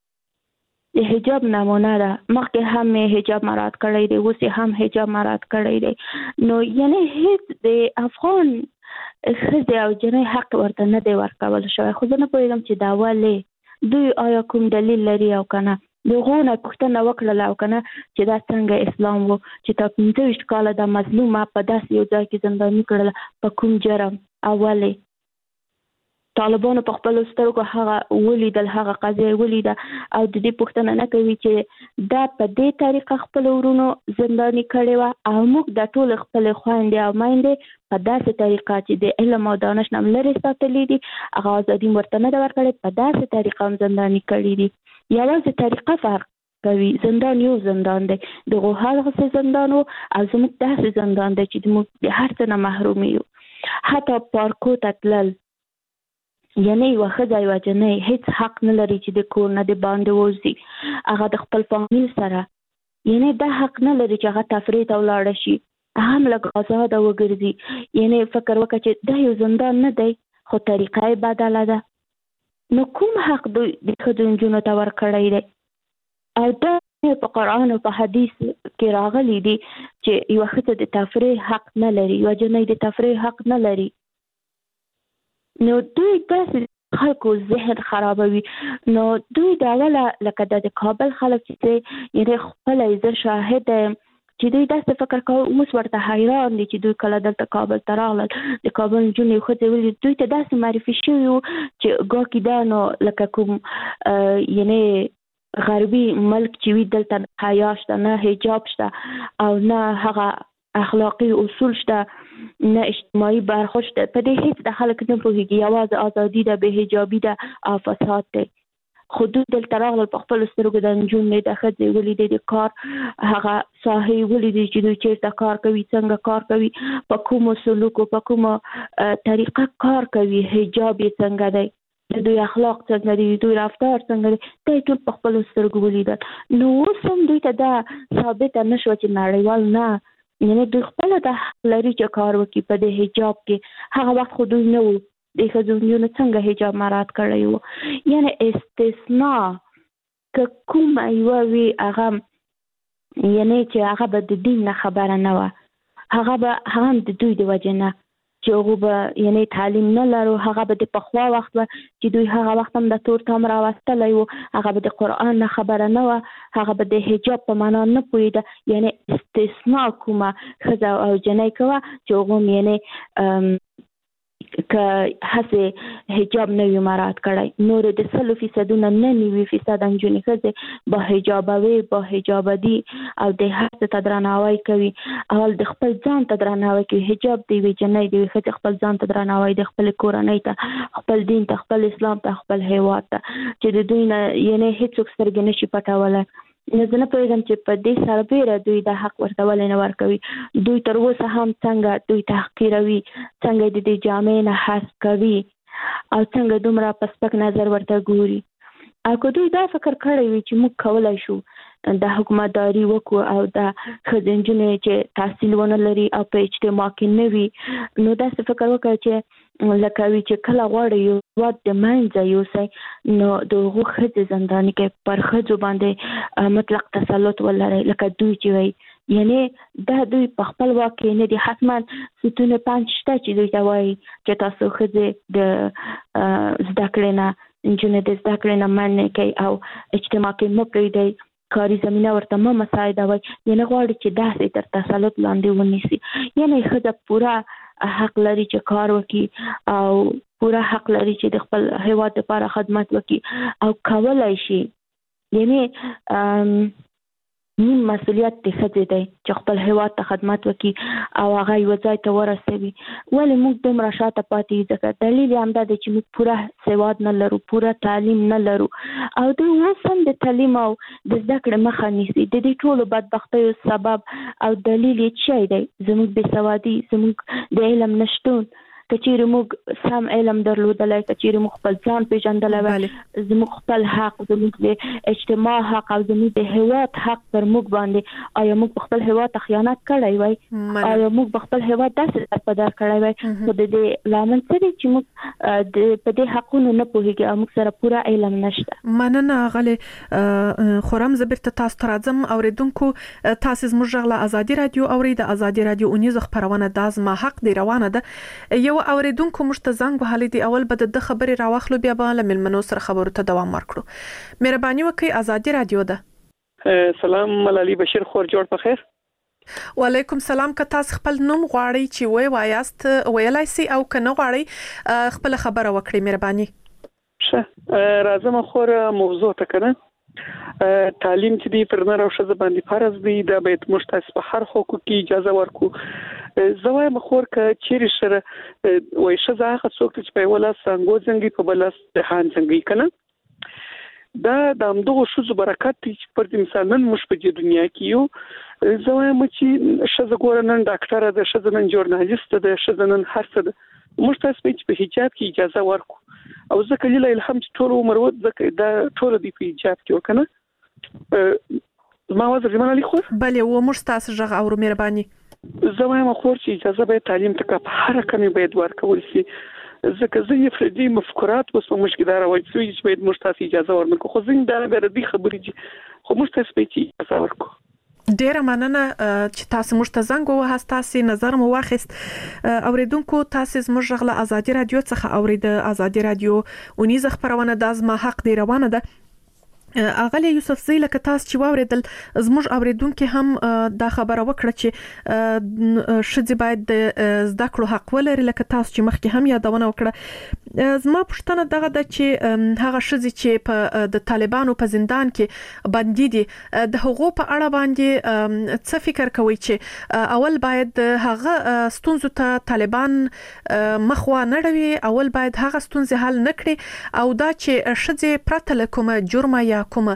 D: د حجاب نمونه ده مخکې هم حجاب مراعات کړی دی اوس هم حجاب مراعات کړی دی نو یعنی هیڅ د افغان ښځې او جنۍ حق ورته نه دی ورکول شوی خو زه نه پوهېږم چې دا ولې دوی آیا کوم دلیل لري او که نه د هغو نه پوښتنه وکړله او که نه چې دا څنګه اسلام و چې تا 15 کاله د مظلومه په داسې یو ځای کې زنداني کړله په کوم جرم او ولې طالبانو په خپلو سترګو هغه ولیدل هغه قضیه ولیده او د دې پوښتنه نه کوي چې دا په دې طریقه خپل ورونو زنداني کړي وه او موږ د ټول خپل خويندې او میندې په داسې طریقه چې د علم او دانش نه لري ساتلي دي هغه ازادي ورته نه ورکړي په داسې طریقه هم زنداني کړي دي یوازې طریقه فرق کوي زندان یو زندان دی د هغه زندان او زموږ داسې زندان دی چې موږ د هر څه نه محروم یو حتی پارکو ته تلل یعنی یو ښځه یو جنۍ هیڅ حق نه لري چې د کور نه د باندې ووځي، هغه د خپل فامیل سره، یعنی دا حق نه لري چې هغه تفریح ته ولاړه شي، هم لږ آزاده وګرځي. یعنی فکر وکړه چې دا یو زندان نه دی خو طریقه یې بدله ده. نو کوم حق دوی د ښځو نجونو ته ورکړی دی؟ او دا په قرآن او په حدیث کې راغلی دی چې یو ښځه د تفریح حق نه لري، یو جنۍ د تفریح حق نه لري. نو دوی داسې خلکو ذهن خرابوي. نو دوی د اوله لکه د کابل خلک چې یعنې خپله زه شاهد یم چې دوی داسې فکر کوي، اوس ورته حیران دي چې دوی کله دلته کابل ته راغلل، د کابل نجونې ښځې ولید دوی ته داسې معرفي شوي وو چې ګواکې دا نو لکه کوم یعنې غربي ملک چې وي دلته حیا شته، نه حجاب شته او نه هغه اخلاقي اصول شته، نه اجتماعي برخورد شته. په دې هیڅ د خلک نه پوهېږي، یوازې ازادي ده، بې حجابي ده او فساد دی. خو دوی دلته راغلل په خپلو سترګو د نجونې د ښځې ولیدې د کار هغه ساحې ولیدې چې دوی چېرته کار کوي، څنګه کار کوي، په کومو سلوکو په کومه طریقه کار کوي، حجاب یې څنګه دی، د دوی اخلاق څنګه دي، دوی رفتار څنګه دی، دا یې ټول په خپلو سترګو ولیدل. نو اوس هم دوی ته دا ثابته نه شوه چې نړیوال نه، یعنې دوی خپله دا حق لري چې کار وکړي په دې حجاب کې. هغه وخت خو دوی نه وو د ښځو نجونو څنګه حجاب مراعات کړی وو. یعنې استثناء که کومه یوه وي هغه یعنې چې هغه به د دین نه خبره نه وه، هغه هم د دوی د وجې نه چې هغوی به یعنې تعلیم نه لرو، هغه به د پخوا وخت به چې دوی هغه وخت هم د تور تام راوستلی وو، هغه به د قرآن نه خبره نه وه، هغه به د حجاب په معنا نه پوهېده. یعنې استثناء کومه ښځه او جنۍ کوه چې هغوی هم یعنې که هسې حجاب نه وي مراعات کړی، نور د 100% نه 99% نجونې ښځې با حجابه وي، با حجابه دي او د هر څه ته درناوی کوي. اول د خپل ځان ته درناوی کوي، حجاب د یوې جنۍ د یوې ښځې خپل ځان ته درناوی، د خپلې کورنۍ ته، خپل دین ته، خپل اسلام ته، خپل هیواد ته، چې د دوی نه یعنې هېڅوک سترګې نشي پټولی. نو زه نه پوهېږم چې په دې سربیره دوی دا حق ورته ولې نه ورکوي. دوی تر اوسه هم څنګه دوی تحقیروي، څنګه د دې جامې نه حذف کوي او څنګه دومره په سپک نظر ورته ګوري. او که دوی دا فکر کړی وي چې موږ کولی شو د حکومتداري وکړو او د ښځې نجونې چې تحصیل ونه لري او په اجتماع کې نه وي، نو داسې فکر وکړه چې لکه وي چې کله غواړئ یو هېواد د منځه یوسئ، نو د هغو ښځې زنداني کوي، پر ښځو باندې مطلق تسلط ولرئ لکه دوی چې وایي. یعنې دا دوی په خپل واک کې نه دي، حتما ستون 5 شته چې دوی ته وایي چې تاسو ښځې د زده کړې نه، نجونې د زده کړې نه منع کوي او اجتماع کې مه پرېږدئ، کاري زمینه ورته مه مساعدوئ. یعنې غواړي چې داسې تر تسلط لاندې ونیسي. یعنې ښځه پوره حق لري چې کار وکړي او پوره حق لري چې د خپل هیواد لپاره خدمت وکړي او کولی شي. یعنې نیم مسؤلیت د ښځې دی چې خپل هیواد ته خدمت وکړي او هغه یوه ځای ته ورسوي. ولې موږ دومره شاته پاتې یو؟ ځکه دلیل یې همدا دی چې موږ پوره سواد نه لرو، پوره تعلیم نه لرو او دوی اوس هم د تعلیم او د زده کړې مخه نیسي. د دې ټولو بدبختیو سبب او دلیل یې څه دی؟ زموږ بېسوادي، زموږ د علم نشتون. که چیرې موږ سم علم درلودلی، که چیرې موږ خپل ځان پېژندلی وای، زموږ خپل حق، زموږ د اجتماع حق او زموږ د هیواد حق پر موږ باندې، آیا موږ په خپل هیواد ته خیانت کړی وای؟ آیا موږ په خپل هیواد داسې درپدر کړی وای؟ خو د دې لامل څه دی چې موږ په دې حقونو نه پوهېږو او موږ سره پوره علم نشته.
B: مننه غلې خورم. زه بیرته تاسو ته راځم. اورېدونکو، تاسو زموږ غږ له ازادي رادیو اورئ. د ازادي رادیو اونیزه خپرونه دا زما حق دی روانه ده. یو اوریدونکو موږ ته زنګ وهلی دی. اول به د خبرې راوخلو، بیا به له مېلمنو سره خبرو ته دوام ورکړو. مهرباني وکړئ، ازادي رادیو ده.
F: سلام، ملالي بشیر خور، جوړ په خیر.
B: وعلیکم سلام. که تاسو خپل نوم غواړئ چې وایاست ویلای سي، او که نه غواړئ خپل خبره وکړئ، مهرباني.
F: ښه، راځم خور موضوع ته کنه. تعلیم چې دی پر نر او ښځه باندې فرض دی، دا باید موږ تاسو په هر حقوق کې اجازه ورکو. زه وایم خور که چیرې سره وای ښځه هغه څوک چې په یو لاس څنګه څنګه په بل لاس دهان څنګه کنه، دا د همدغه ښځو برکت دی چې پر دې مثال نن موږ په دې دنیا کې یو. زه وایم چې ښځه ګوره نن ډاکټره ده، ښځه نن ژورنالیست ده، ښځه نن هر څه ده. موږ تاسو په حجاب کې اجازه ورکو او ځکه لیلا الهام چې ټول عمر و ځکه دا ټول دی په ایجاب کې وکنه ما وزر جمال علي خو
B: بله و موږ تاسو ژغ او مهرباني
F: زه وایم خور چې اجازه به تعلیم ته په هر کمی باید ورکول شي ځکه زه یې فردي مفکورات اوس په مشکل راوړی چې باید موږ تاسو اجازه ورنکو خو زه دا غردي خبرې دي خو موږ تاسو به اجازه ورکو
B: ډیره مننه چې تاسو موږ ته زنګ ووهاست تاسو نظر مو واخیست اوریدونکو تاسو زموږ غږ ازادي رادیو څخه اورید ازادي رادیو اونیز خبرونه د ازما حق دی روانه ده اغلی یوسف زی لکه تاسو چې واوریدل زموږ اوریدونکو هم دا خبره وکړه چې شذ باید د زده کړو حق ولري لکه تاسو چې مخکې هم یادونه وکړه زما پوښتنه دغه ده چې هغه شذ چې په د طالبانو په زندان کې باندې دي د حقوقو په اړه باندې څه فکر کوي چې اول باید هغه ستونزو ته طالبان مخوا نه ډوي اول باید هغه ستونزې حل نکړي او دا چې شذ پرته لکه جرم یا کوم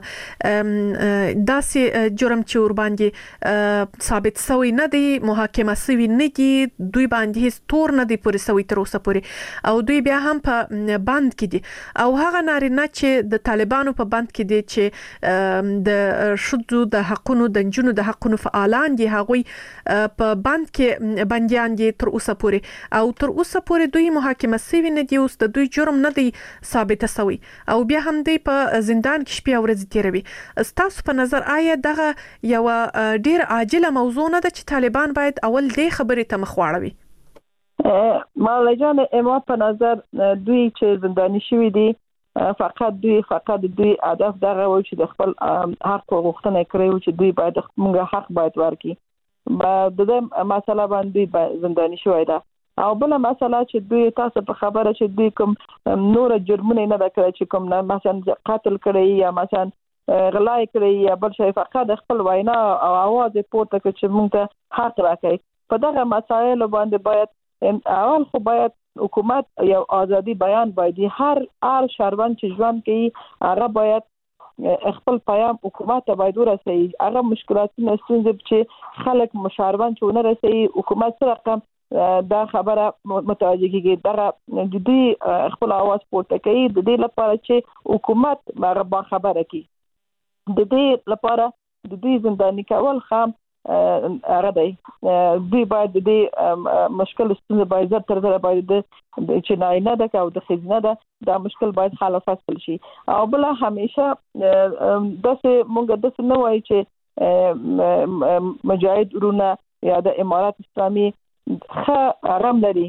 B: داسې جرم چې ور باندې ثابت شوی نه دی محاکمه شوی نه دی دوی باندې هیڅ تور نه دی پورې شوی تر اوسه پورې او دوی بیا هم په بند کې دي او هغه نارینه چې د طالبانو په بند کې دي چې د شذو د حقونو د جنونو د حقونو فعالان دي هغوی په بند کې بنديان دي تر اوسه پورې او تر اوسه پورې دوی محاکمه شوی نه دي اوس د دوی جرم نه دی ثابت شوی او بیا هم دی په زندان کې شپه ورځ تیروي تاسو په نظر آیا دغه یو ډیر عاجله موضوع نه ده چې طالبان باید اول دې خبرې ته مخ واړوي
C: مالای جان اما په نظر دوی چې زنداني شوی دي فقط دوی هدف دغه و چې د خپل حق غوښتنه کوي چې دوی باید موږ حق باید ورکړي د دې مسله باندې زنداني شوی ده او بل مسله چې دوی تاسو په خبره چې دوی کوم نور جرمونه نه وکړي چې کوم مثلا قتل کړي یا مثلا غلا کړي یا بل شي فقط خپل وینا او आवाज پورته کوي چې موږ ته حق راکړي په دغه مسایل باندې باید اول خو باید حکومت یو ازادي بیان باید هر شهروند چې ژوند کوي هغه باید خپل پیام حکومت ته باید ورسوي هغه مشکلاتونه ستونزې چې خلک مشاروان چې نه رسي حکومت سره دا خبره متوجه کیږي دا د دې خپل आवाज پورته کوي د دې لپاره چې حکومت هغه خبره کوي د دې لپاره د دې زنداني کول خام هغه دی دوی باید د دې مشکل ستونزه باید تر ډیره باید چې نه ده او د خزینه ده دا مشکل باید حل فصل شي او بل همیشه داسې مونږ داسې نه وایي چې مجاهد ورونه یا د امارات اسلامي رم لري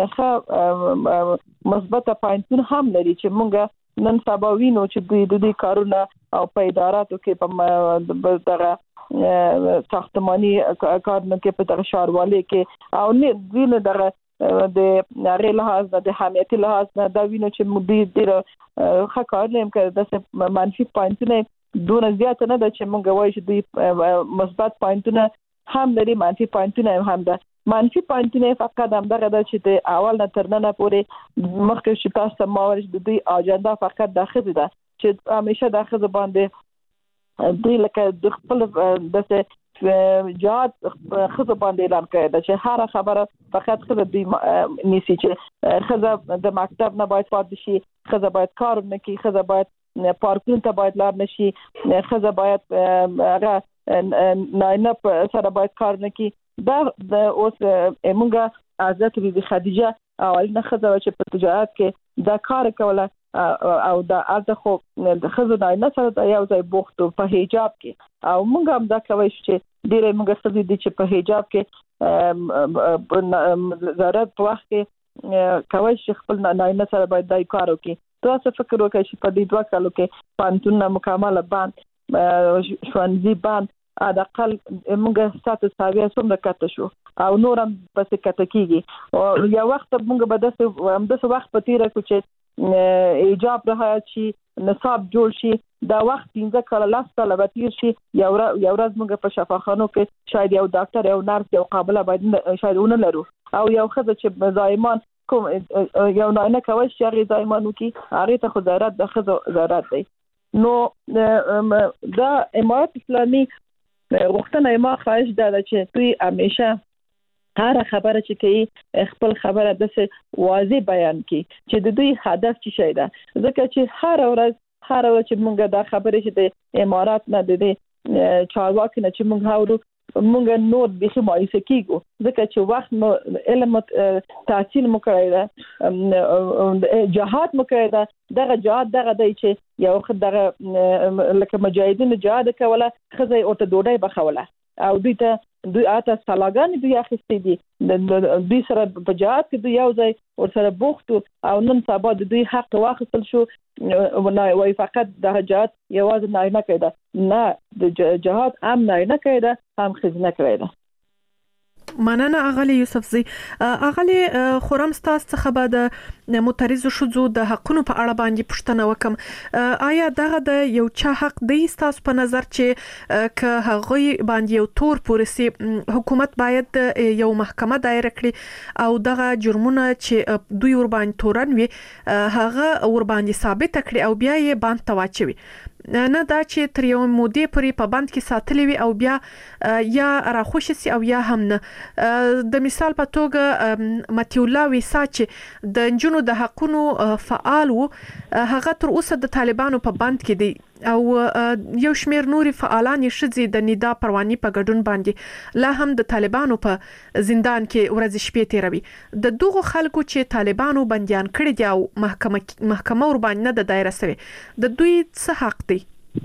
C: مثبت پاینټونه هم لري چې مونږ نن سبا وینو چې دوی کارونه او په اداراتو کې په دغه ساختماني کارونه کې په دغه ښاروالۍ کې او نه ویني دغه د نړۍ لحاظ د حمایتي لحاظ دا وینو چې دوی ډېر ښه کار نه کوي د منفي پاینټونه دونه زیات نه ده چې مونږ وایو چې دوی مثبت پاینټونه هم لري منفي پاینټونه هم ده منفي پاینټونه فقط همدغه ده چې د اول نه تر نن پورې مخکې چې تاسو ماورش د دوی اجنډا فقط داخلي ده چې همیشه داخله باندې دوی لکه د خپل د جهاد خزه باندې اعلان کړی دا چې هر خبره فقط خزه دوی نيسي چې خزه د مکتب نه باید پاتې شي خزه باید کار نه کوي خزه باید پارکونو ته باید لار نشي خزه باید هغه نه سره باید کار نه کوي دا د اوس موږ حضرت بیبي خدیجه اولنه خزه چې په تجارت کې دا کار کوله او دا ارته خو د خزه نه سره یو ځای بوختو په حجاب کې او موږ هم دا کوي چې ډیره موږ ستاسو دي چې په حجاب کې ضرورت په وخت کې کوي چې خپل نه سره باید دای کار وکړي تاسو فکر وکړئ چې په دې 2 کالو کې پانتون مکمل باندې شوانزي باندې اقل موږ ستاسو ساوي څومره کته شو او نورم پسې کته کیږي او یو وخت موږ به داسې وخت په تیر کې چې ایجاب راه شي نصاب جوړ شي دا وخت 15 کاله لاسته لبتیر شي یو ورځ موږ په شفاخانو کې شاید یو ډاکټر یو نرس یو قابله باید شاید ونه لرو او یو خزه چې زایمان کوم یو نه کوي چې هغه زایمانو کې هغه ته خو ضرورت د خزه ضرورت دی نو دا امارات اسلامي غوښتنه ما خواهش ده چې دوی همیشه هر خبره چې کوي خپل خبره د واضح بیان کی چې د دوی هدف څه شي ده. ځکه چې هر ورځ چې موږ دا خبره چې د امارات نه د چارواکي نه چې موږ هاورو موږ نور به مایوسه کیږو ځکه چې وخت مو علم تحصیل مو کړی ده جهاد مو کړی ده دغه جهاد دغه دی چې یو دغه لکه مجاهدین جهاد کوله خزه او ته ډوډۍ بخوله او دوی آتا سلاګان دوی اخیستې دي دوی سره په جهاد کې دوی یو ځای ور سره بوختو او نن سبا دوی حق واخیستل شو وای فقط د جهاد یوازې نه کېده نه د جهاد هم نه کېده هم خزنه کېده.
B: مننه اغلی یوسفزی. اغلی خورم ستاسو څخه به د معترضو شذو د حقونو په اړه باندې پوښتنه وکم. آیا دغه د یو چا حق دی ستاسو په نظر چې که هغه باندې یو تور پولیسي حکومت باید یو محکمه دایره کړي او دغه جرمونه چې دوی ور باندې تورن وي هغه ور باندې ثابت کړي او بیا یې باندې تواچوي نه دا چې تر یو مودې پورې په بند کې ساتلې وي او بیا یا راخوشي سي او یا هم نه. د مثال په توګه متیولا ویسا چې د جنونو د حقونو فعال وو هغه تر اوسه د طالبانو په بند کې دی او یو شمیر نوري فعالان شذي د ندا پرواني په ګډون باندې لا هم د طالبانو په زندان کې ورځ شپې تیروي. د دغه خلکو چې طالبانو بنديان کړي دي او محکمه ور باندې د دایره سوي د دوی څه حق دی؟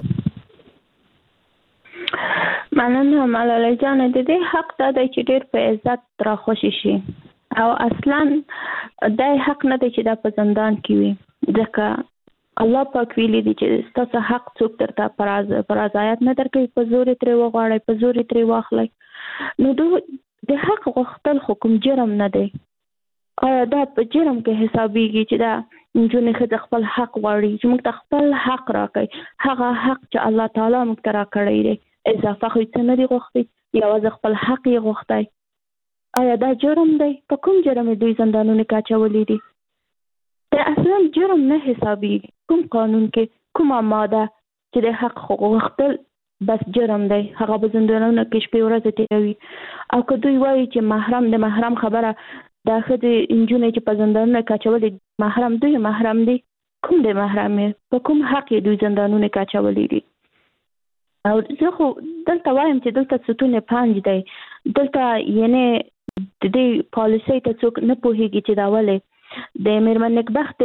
D: مننه ملاله جان. د دې حق دا دی چې ډېر په عزت را خوشي شي او اصلا دا حق نه دی چې دا په زندان کې وي ځکه الله پاک ویلي دي چې تاسو حق څوک درته پر ازایت نه درکوي په زور ترې وغواړئ په زور ترې واخلئ. نو د حق غوښتل حکم جرم نه دی. آیا دا په جرم کې حسابيږي چې دا نجونې ښځه خپل حق غواړي چې موږ ته خپل حق راکړي هغه حق چې الله تعالی موږ ته راکړی دی اضافه خو څه نه دی غوښتي یوازې خپل حق یې غوښتی. آیا دا جرم دی؟ په کوم جرم دوی زندانونو کې اچولي دي؟ دا اصلا جرم نه حسابيږي. کوم قانون کې کومه ماده چې د حق غوښتل بس جرم دی هغه به زندانونو کې شپې ورځې تیروي. او که دوی وایي چې محرم د محرم خبره دا ښځې نجونې چې په زندانونو کې اچولي محرم دوی محرم دي کوم دی محرم په کوم حق دوی زندانونو کې اچولي دي؟ او زه خو دلته وایم چې دلته ستون 5 دی دلته یعنی د دې پالیسۍ ته څوک نه پوهیږي چې دا ولې د میرمن نکبخت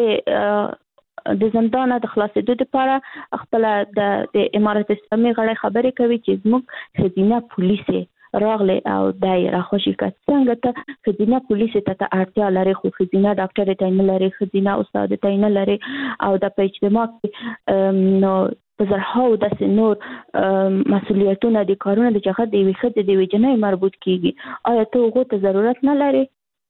D: د زندان د خلاصېدو لپاره خپل د امارت اسلامي غړي خبرې کوي چې زموږ خزینه پولیس راغله او دای راخوشي کړ څنګه ته خزینه پولیس ته اړتیا لري خو خزینه ډاکټر ته نه لري خزینه استاد ته نه لري او د اجتماع نو بزرهاو د نور مسؤلیتونه د کارونه د چغه دی وخت دی وجنې مربوط کیږي. آیا ته وګو ته ضرورت نه لري؟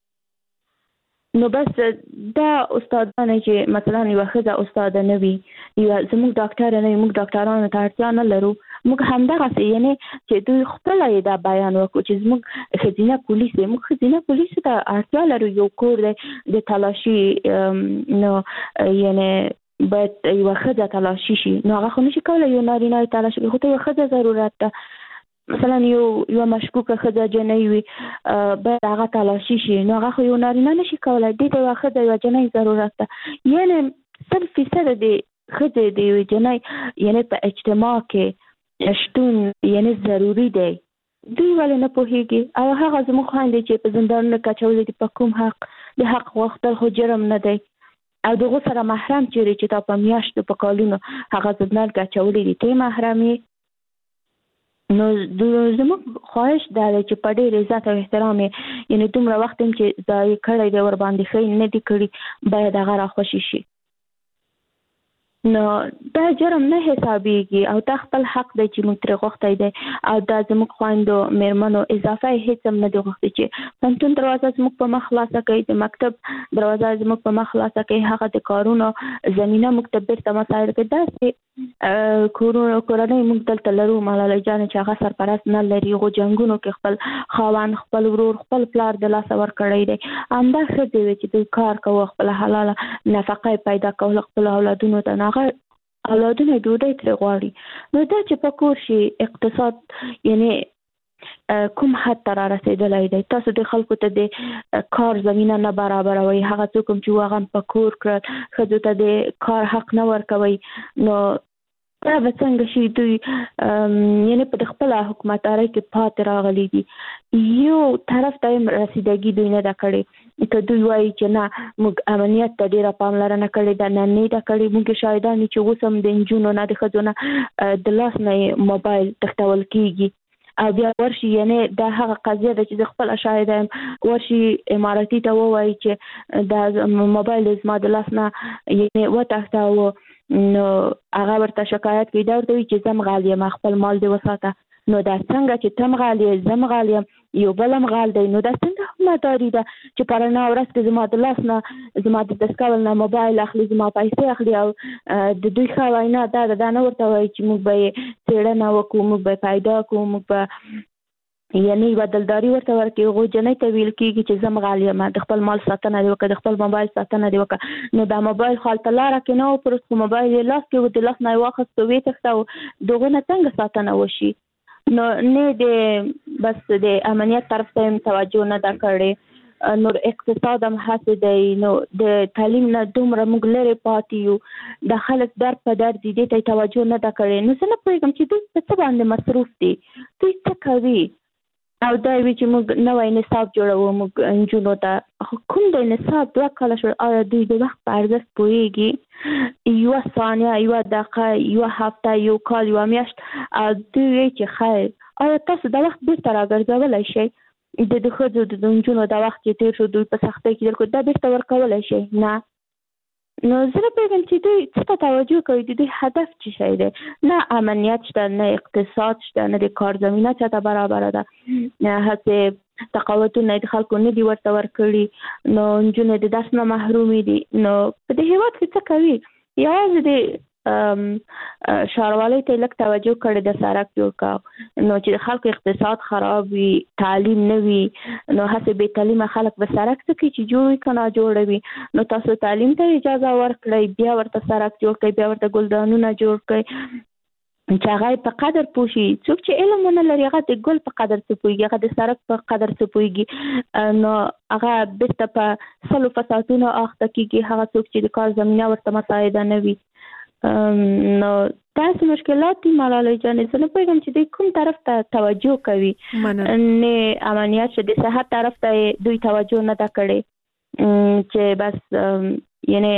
D: نو بس دا استادانه چې مثلا یو ښځه استاد نه وي یا زموږ ډاکټر نه موږ ډاکټرانو ته اړتیا نه لرو موږ همدغه یعنی چې دوی خپل دا بیان وکړي چې موږ خزینه پولیس موږ خزینه پولیس ته اړتیا لرو یو کور د تلاشي نو یعنی باید یو ښځه تلاشي شي نو هغه خو نشي کولای یو نارینه تلاشي خو ته یو ښځه ضرورت ده مثلا یو مشکوکه ښځه جنۍ وي باید هغه تلاشي شي نو هغه خو یو نارینه نشي کولای دې ته یو ښځه یو جنۍ ضرورت ده یعنی 100% د ښځې د یو جنۍ یعنی په اجتماع کې شتون یعنی ضروری دی دوی ولې نه پوهیږي او هغه زموږ خویندې چې په زندانونو کې اچولي دي په کوم حق د حق غوښتل خو جرم نه دی او دغه سره محرم چې تا په میاشتو په کالونو هغه زندان کې اچولي دي ته محرمي نو زموږ خواهش دا دی چې په ډېر عزت او احترام یعنی دومره وخت چې ځای کړی دی ور باندې ښه نه دي کړي باید هغه راخوشي شي نو دا جرم نه حسابيږي او دا خپل حق دی چې موږ ترې غوښتی دی او دا زموږ خویندو میرمنو اضافه هیڅ هم نه دی غوښتي چې پوهنتون دروازه زموږ په مخ خلاصه کوي د مکتب دروازه زموږ په مخ خلاصه کوي هغه د کارونو زمینه موږ ته بیرته مسایل کوي داسې کورنۍ موږ دلته لرو ملاله جان چې هغه سرپرست نه لري هغو جنګونو کې خپل خاوند خپل ورور خپل پلار د لاسه ورکړی دی همدا ښځې وي چې دوی کار کوي خپل حلاله نفقه پیدا کول خپل اولادونو ته اولادونه ډوډۍ ترې غواړي نو دا چې په کور شي اقتصاد یعنی کوم حد ته را رسیدلی دی. تاسو د خلکو ته د کار زمینه نه برابروي، هغه څوک چې واغم په کور کړل ښځو ته د کار حق نه ورکوي، نو دا به څنګه شي؟ دوی یعنی په خپل حکومتداري کې پاتې راغلي دي. یو طرف ته رسیدګي دوی نه ده کړې، که دوی وایي چې نه موږ امنیت ته ډېره پاملرنه کړې ده، نه ده کړې. موږ شاهدان چې اوس هم د نجونو نه د ښځو نه د لاس نه موبایل تښتول کېږي او بیا ورشي، یعنی دا هغه قضیه ده چې زه خپل شاهد یم، ورشي اماراتي ته ووایي چې دا موبایل زما د لاس نه یعنی وتښته، نو هغه ورته شکایت کوي، دا ورته وایي چې زه مغال یم، خپل مال دې وساته. نو دا څنګه چې ته مغال یې، زه مغال یم، یو بل مغال دی، نو دا څنګه حکومتداري ده چې په رڼا ورځ کې زما د لاس نه، زما د دستکول نه موبایل اخلي، زما پیسې اخلي او د دوی ښه وینا دا نه ورته وایي چې موږ به یې څېړنه وکړو، موږ به پیدا کړو، موږ به یعنی بدلداري ورته ورکړي. غوجنۍ ته ویل کېږي چې زه مغال یم، د خپل مال ساتنه دې وکړه، د خپل موبایل ساتنه دې وکړه. نو دا موبایل خو هلته لاره کې نه و پروت، خو موبایل یې لاس کې و، د لاس نه یې واخیست او ویې تښته، دغو نه څنګه ساتنه وشي؟ نو نه د بس د امنیت طرف ته هم توجه نه ده کړې، نور اقتصاد هم هسې دی، نو د تعلیم نه دومره موږ لرې پاتې یو، د خلک در په در دي، دې ته توجه نه ده کړې. نو زه نه پوهېږم چې دوی په څه باندې مصروف دي، دوی څه کوي؟ او دا وی چې موږ نوی نصاب جوړوو موږ نجونو ته، کوم د نصاب 2 کاله شو، آیا دوی د وخت په ارزښت پوهېږي؟ یوه ثانیه، یوه دقیقه، یوه هفته، یو کال، یوه میاشت، دوی وایي چې خیر آیا تاسو د وخت بیرته راګرځولی شئ؟ د ښځو د نجونو د وخت چې تېر شو دوی په سختۍ کې درکړو، دا بیرته ورکولی شئ؟ نه. نو زه نه پوهېږم چې دوی څه ته توجه کوي، د دوی هدف څه شی دی؟ نه امنیت شته، نه اقتصاد شته، نه د کار زمینه چاته برابره ده، هسې تقاوتونه د خلکو نه دي ورته ورکړي، نو نجونې د درس نه محرومې دي. نو په دې هېواد کې څه کوي؟ یوازې د ښاروالۍ ته لږ توجه کړې ده، سړک جوړ کړه، نو چې خلکو اقتصاد خراب وي، تعلیم نه وي، نو هسې بې تعلیمه خلک به سړک څه کوي چې جوړ وي که نه جوړوي؟ نو تاسو تعلیم ته اجازه ورکړئ، بیا ورته سړک جوړ کړئ، بیا ورته ګلدانونه جوړ کړئ چې هغه په قدر پوه شي. څوک چې علم ونه لري هغه د ګل په قدر څه پوهېږي، هغه د سړک په قدر څه پوهېږي، نو هغه بېرته په سلو فسادونو اخته کېږي. هغه څوک چې د کار زمینه ورته مساعده نه وي، نو داسې مشکلات دي. ملالۍ جانې زه نه پوهېږم چې دوی کوم طرف ته توجه کوي، نه امنیت شته، د صحت طرف ته دوی توجه نه ده کړې، چې بس یعنی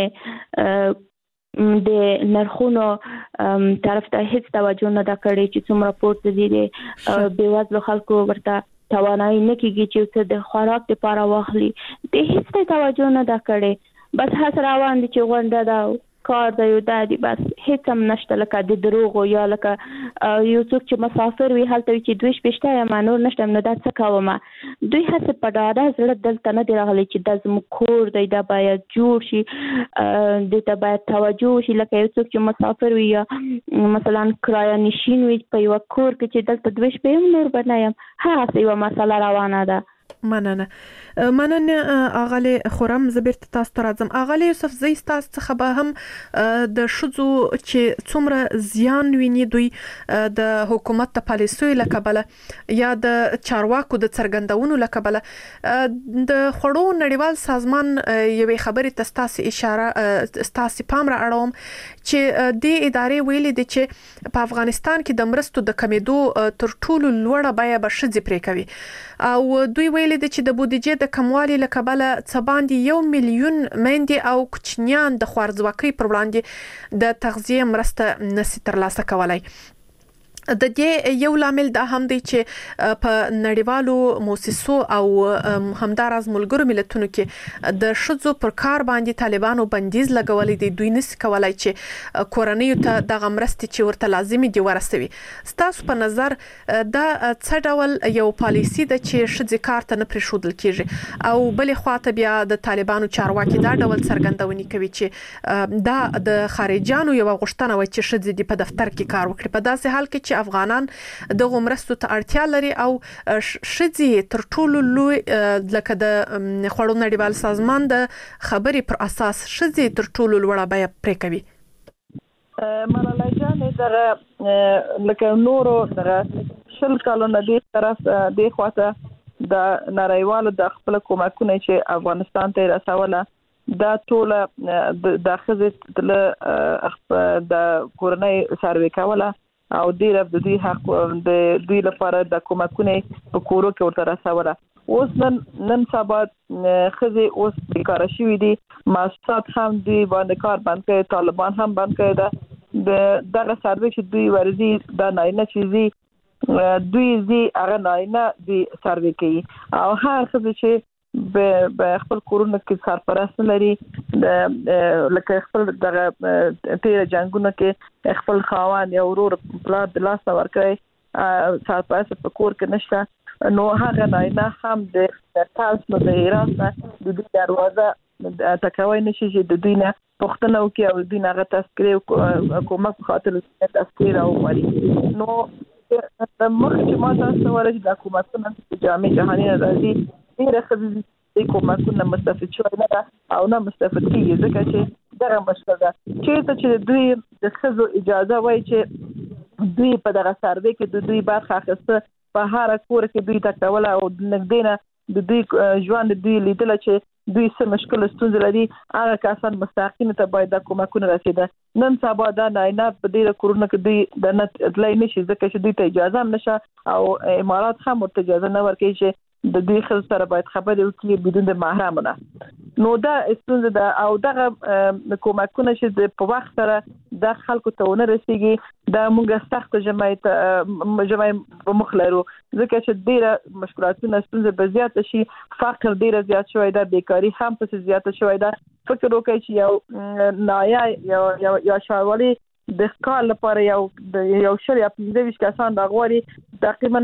D: د نرخونو طرف ته هیڅ توجه نه ده کړې چې څومره پورته دي، د بېوزلو خلکو ورته توانایي نه کېږي چې څه د خوراک دپاره واخلي، د هیڅ توجه نه ده کړې. بس هڅه روان دي چې غونډه ده، کار دی، یو دا دی، بس هیڅ هم نشته، لکه د دروغو یا لکه یو څوک چې مسافر وي هلته وي چې 2 شپې شته یم نور نشته، نو دا څه کومه؟ دوی هسې په ډاډه زړه دلته نه دی راغلی چې دا زموږ کور دی، دا باید جوړ شي، دې ته باید توجه وشي. لکه یو څوک چې مسافر وي یا مثلا کرایه نشین وي په یوه کور کې چې دلته 2 شپې هم نور به نه یم، هغسې یوه مسله روانه ده.
B: مننه اغالی خورم. زه بیرته تاسو ته راځم. اغالی یوسف، زه ستاسو څخه به هم د ښځو چې څومره زیان ویني دوی د حکومت د پالیسیو له کبله یا د چارواکو د څرګندونو له کبله د خوړو نړیوال سازمان یوې خبرې ته ستاسو اشاره ستاسو پام را اړوم چې د ادارې ویلي دي چې په افغانستان کې د مرستو د کمیدو تر ټولو لوړه بیه به ښځې پرې کوي، او دوی ویلي دي چې د بودیجې د کموالي له کبله څه باندې 1 میلیون میندې او کوچنیان د خوارځواکۍ پر وړاندې د تغذیه مرسته نشي ترلاسه کولای. د دې یو لامل دا هم دی چې په نړیوالو مؤسسو او همداراز ملګرو ملتونو کې د ښځو پر کار باندې طالبانو بندیز لګولې دي، دوی نشي کولای چې کورنیو ته دغه مرستې چې ورته لازمي دي ورسوي. ستاسو په نظر دا څه ډول یو پالیسی ده چې ښځې کار ته نه پرېښودل کیږي، او بلې خواته بیا د طالبانو چارواکي دا ډول څرګندونې کوي چې دا د خارجيانو یو غوښتنه وي چې ښځې د په دفتر کې کار وکړي، په داسې حال کې افغانان دغه مرستو ته اړتیا لري او ښځې تر ټولو لوی لکه د خوړو نړیوال سازمان د خبرې پر اساس ښځې تر ټولو لوړه بیه پرې کوي.
C: ملالۍ جانې دغه لکه نورو دغه شل کالونه د طرف د خواته د نړیوالو د خپل کومکونه چې افغانستان ته رسوله دا ټول د خزه د کورنۍ سروي کوله او ډیر د دوی حق د دوی لپاره د کومکونه په کورو کې ورته رسوله. اوس نن سبا خزه اوس بیکاره شوې دي، مؤسسات هم دوی باندې کار بند کړي، طالبان هم بند کړي دا دغه سروي چې دوی ورزي دا نه چیزي دوی زی هغه نه دوی سروي کوي او هر خزه چې به خپل کورونه کې سرپرست لري لکه خپل دغه تیر جنگونه کې خپل خاوند یا ورور پلار د لاس ورکړي سرپرست په کور کې نشته، نو هغه نه هم د تاسو د ایران د دروازه تکوي نشي چې د دوی نه پښتنو کې او دوی نه تذکره کومک خاطر تذکره او وری نو د مخ چې ما تاسو ورته د حکومتونو په جامع جهاني راځي ډیره خزي کومکونه مستفید شوی نه او نه مستفید کیږي ځکه چې دغه مشکل ده چې دوی د خزو اجازه وای چې دوی په دغه سروي کې د دوی برخه اخیسته په هر کور کې دوی تکول او نګدینه د دوی ژوند دوی لیدل چې دوی څه مشکل ستونزې لري هغه کسان مستحقین ته باید د کومکونه رسیده. نن سبا دا نه په ډیره کورونه کې دوی د نت اطلاع نشي ځکه چې دوی ته اجازه نشه او امارات هم ورته اجازه نه ورکوي چې د دوی خل سره باید خبرې وکړي بدون د محرمونه. نو دا ستونزه ده او دغه کومکونه چې په وخت سره د خلکو ته ونه رسیږي دا موږ سخت جمعي په مخ لرو ځکه چې ډیره مشکلاتونه ستونزه به زیات شي، فقر ډیره زیات شوی دا، بیکاری هم په زیات شوی دا. فکر وکړئ چې یو نایا یا شاولي د کال لپاره یو شل یا 15 کسان د غوړي تقریبا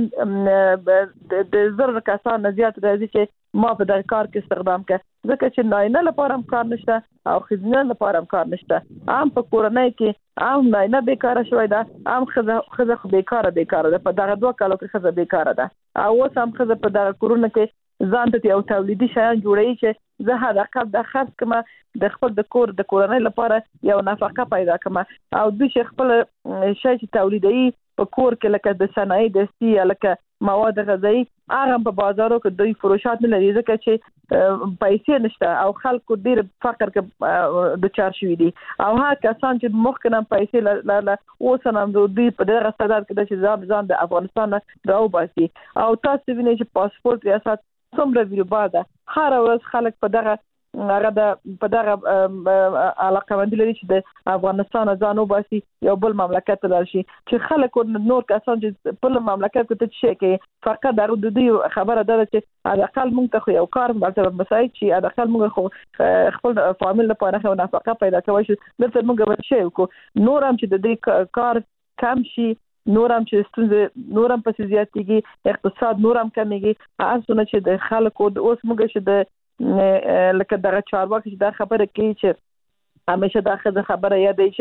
C: د زر کسان زیات راځي چې ما په دغه کار کې استخدام کړ ځکه چې ناینه لپاره هم کار نشته او خزینه لپاره هم کار نشته. عام په کورنۍ کې عام ناینه بیکاره شوی دا، عام خزه بیکاره ده، په دغه 2 کالو کې خزه بیکاره ده او اوس هم خزه په دغه کورونه کې ځان ته یو تولیدي شیان جوړوي چې زه هغه د خرڅ کما د خپل د کورنۍ لپاره یو نفقه پیدا کما او دوی خپل شی چې تولیدي په کور کې لکه د صنایع دستي یا لکه مواد غذایی هغه په بازارو کې دوی فروشات نه لري ځکه چې پیسې نشته او خلکو ډیر فقر کې د چار شوی دي او هغه کسان چې مخکنه پیسې اوس هم دوی په دغه صدر کې د ځان د افغانستان راو باسي او تاسو وینئ چې پاسپورت ریاست څومره ویلبا ده، هر ورځ خلک په دغه علاقه مند لري چې د افغانستان ځانو باسي یو بل مملکت ته راشي چې خلک نور کسان چې په مملکت کې څه کوي فقط د دوی خبره ده چې اقل موږ ته یو کار مثلا مساعد چې اقل موږ خپل فامیل لپاره خو نفقه پیدا کوي چې دلته موږ به شي وکړو نور هم چې د دې کار کم شي نورم چې ستونزې نورم په زیاتېږي اقتصاد نورم کمیږي اسونه چې د خلکو د اوس موږ چې د لکه دغه چارواکي چې دا خبره کوي چې همیشه دا خبره یادې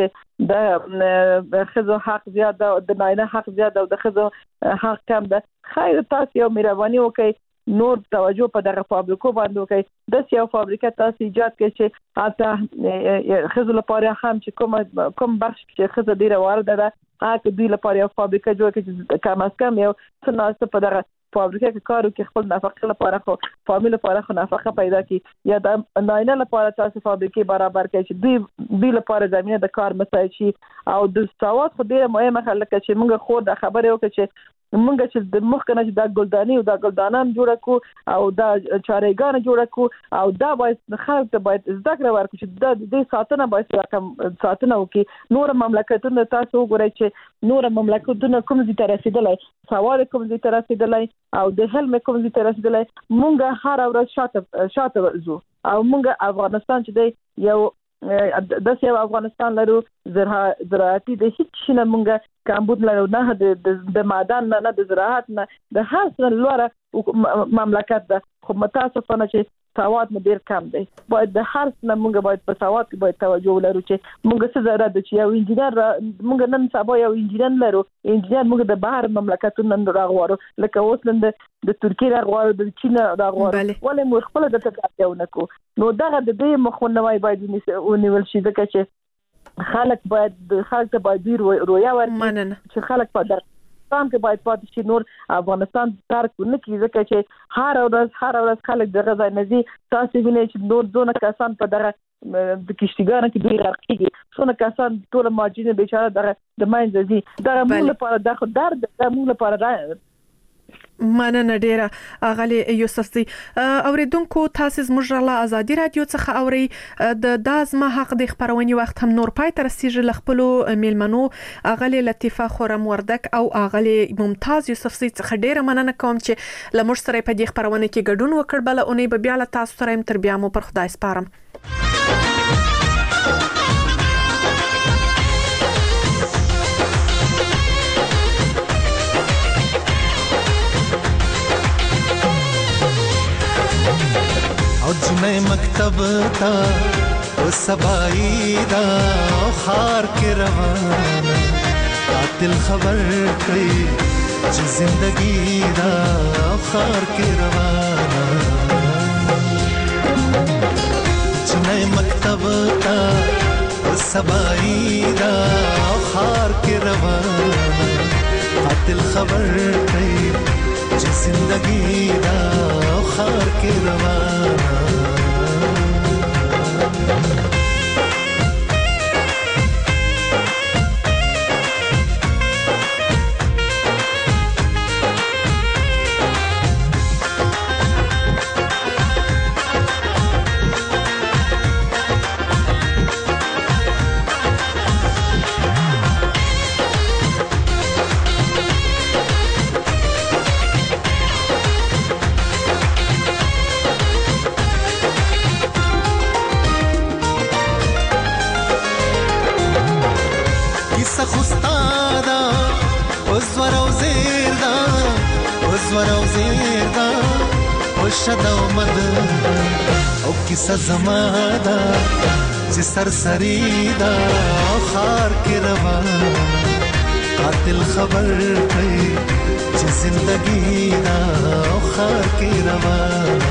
C: چې د خزو حق زیات ده د ناینه حق زیات ده او د خزو حق کم ده. خیر تاسو یو مهرباني وکړئ نور توجه په دغه فابریکو باندې وکړئ د یو فابریکه تاسو ایجاد کړئ چې حتی خزو لپاره هم چې کوم بخش چې خزو ډیره وارده ده هغه دوی لپاره یو فابریکه جوړ کړي چې کم از کم یو څه ناسته په دغه فابریکه کې کار وکړي خپل نفقه لپاره خو فامیل لپاره خو نفقه پیدا کړي یا د ناینه لپاره تاسو فابریکې برابر کړئ چې دوی لپاره زمينه د کار مساعد شي او د سواد خو ډیره مهمه خلک چې موږ خو د خبرې وکړو چې موږ چې د مخ کنه چې د ګلدانی او د ګلدانان جوړ کو او د چارېګان جوړ کو او دا باید خلک ته باید ذکر ورکړي چې د دې ساتنه باید رقم ساتنه وکي. نور مملکتونه تاسو وګورئ چې نور مملکتونه کوم ځای ته رسیدلای، سواد کوم ځای ته رسیدلای او د حلم کوم ځای ته رسیدلای، مونږ هر ورځ شاته ورځو او مونږ افغانستان چې دی یو د سیو افغانستان لرو زراعتي د هیڅ شنه مونږه کمبود لرو نه د معدن نه د زراعت نه د هر څه لوړه مملکت ده خو متاسفانه چې سواد مو ډیر کم دی. باید د هر څه مونږ باید په سواد کې باید توجه ولرو چې مونږ څه ضرورت دی چې یو انجینر مونږ نن سبا یو انجینر لرو، انجینر مونږ د بهر مملکتونو نن راغوارو لکه اوس نن د ترکیه راغوارو د چین راغوارو ولې مو خپل د تکاتیونه کو نو دغه د دې مخونوي باید ونیول شي ځکه چې خلک ته باید رویا ورکړي چې خلک په افغانستان کې باید پاتې شي، نور افغانستان ترک نه کیږي، ځکه چې هر ورځ خلک د غزا نزي تاسو وینئ چې نور ځونه کسان په دغه د کشتیګانو کې دوی غرق کیږي، څونه کسان ټول ماجینه بیچاره دغه د ماینځ دي، دغه موږ لپاره دغه درد د موږ لپاره
B: مننه ډیره اغلی یوسف زی. اوریدونکو تاسو زموږ له ازادي رادیو څخه اوري د دازما حق د خبرونې وخت هم نور پای تر سیج لخپلو میلمنو اغلی لطیفه خورم وردک او اغلی ممتاز یوسف زی څخه ډیره مننه کوم چې لمر سره په دې خبرونه کې ګډون وکړ. بل اونۍ به بیا له تاسو سره تر بیا مو پر خدای سپارم.
G: او جنې مکتب تا او سبای دا خار کې روانه قاتل خبر کړي چې زندگی دا خار کې روانه جنې مکتب تا او سبای دا خار کې روانه قاتل خبر کړي چې زندگی دا خار کې روانه شدا مد او کیسه زمادا چې سرسری دا خار کې روان قاتل خبر کړي چې زندگی دا خار کې روان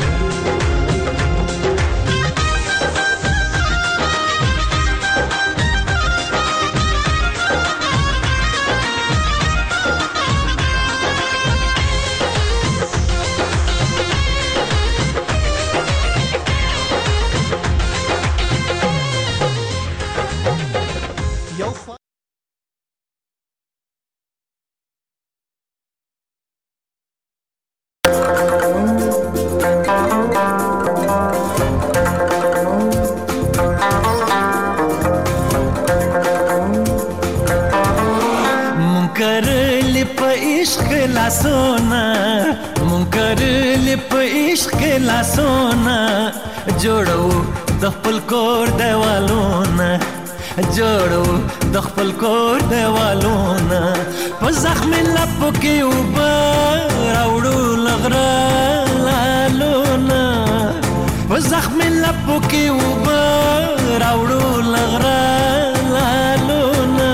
H: جوړو د خپل کور دیوالونه جوړو د خپل کور دیوالونه په زخم لپو کې وبا راوړو لغرا لالونه په زخم لپو کې وبا راوړو لغرا لالونه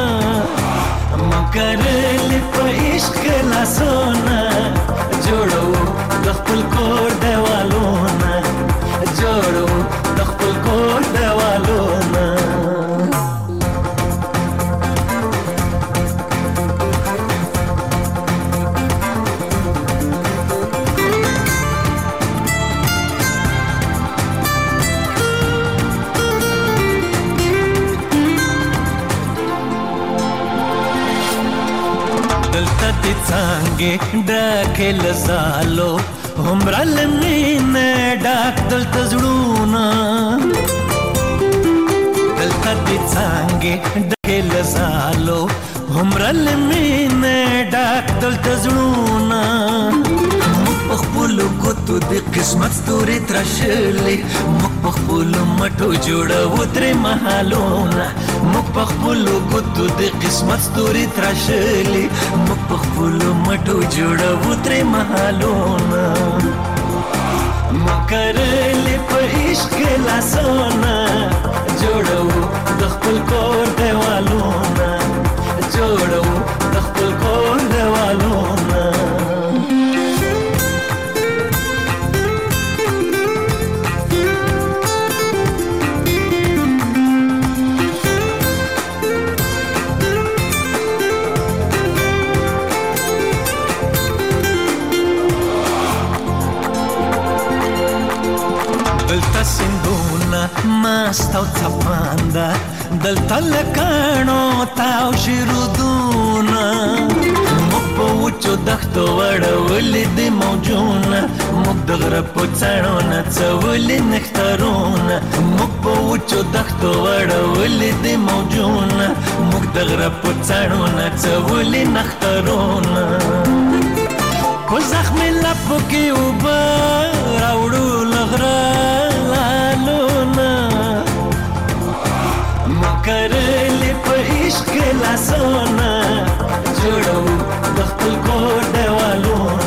H: مکرل په عشق لاسونه جوړو د خپل کور دیوالونه جوړو د خپل کور دیوالونه دلته دې څنګه ډکه لزالو همرا لمینه ډاک دلته زړونه دلته دې څنګه ډکه لزالو همرا لمینه ډاک دلته زړونه خپل کوتو د قسمت ستوري ترشلې مخ خپل مټو جوړو تر محلونه مخ خپل کوتو د قسمت ستوري ترشلې مخ خپل مټو جوړو تر محلونه مکرلې په عشق لاسونه جوړو د خپل کور دیوالونه جوړو د خپل کور دیوالونه او څپاندا دلته لکانو تاو شرودونه موږ په وچو دښتو وړولې د موجونه موږ د غره په څڼو نڅولې نښترونه موږ په وچو دښتو وړولې د موجونه موږ د غره په څڼو نڅولې نښترونه په زخمې لپو کې اوبه راوړو له غره لالونه موږ کرلې په عشق کې لاسونه جوړو د خپل کور دیوالونه